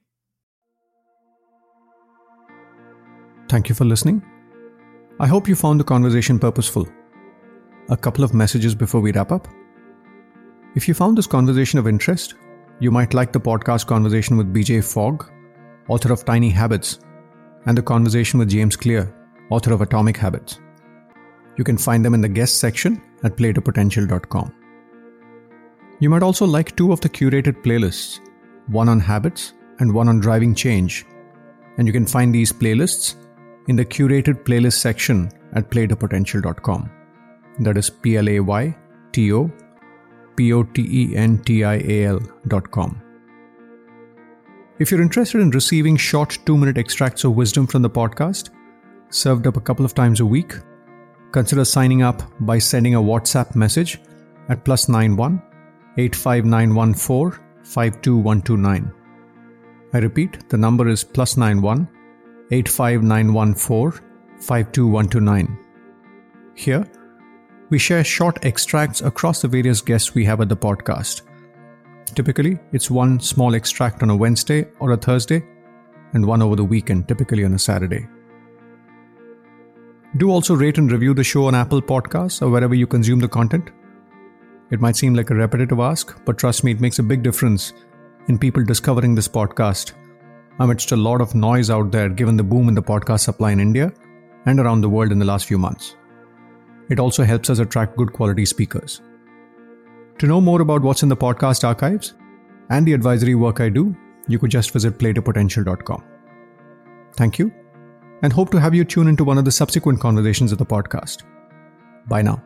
Thank you for listening. I hope you found the conversation purposeful. A couple of messages before we wrap up. If you found this conversation of interest, you might like the podcast conversation with B J Fogg, author of Tiny Habits, and the conversation with James Clear, author of Atomic Habits. You can find them in the guest section at play to potential dot com. You might also like two of the curated playlists, one on habits and one on driving change, and you can find these playlists in the curated playlist section at play to potential dot com. That is P L A Y T O P O T E N T I A L dot com. If you're interested in receiving short two-minute extracts of wisdom from the podcast, served up a couple of times a week, consider signing up by sending a WhatsApp message at plus nine one eight five nine one four five two one two nine. I repeat, the number is plus nine one eight five nine one four five two one two nine. Here, we share short extracts across the various guests we have at the podcast. Typically, it's one small extract on a Wednesday or a Thursday, and one over the weekend, typically on a Saturday. Do also rate and review the show on Apple Podcasts or wherever you consume the content. It might seem like a repetitive ask, but trust me, it makes a big difference in people discovering this podcast amidst a lot of noise out there given the boom in the podcast supply in India and around the world in the last few months. It also helps us attract good quality speakers. To know more about what's in the podcast archives and the advisory work I do, you could just visit play to potential dot com. Thank you, and hope to have you tune into one of the subsequent conversations of the podcast. Bye now.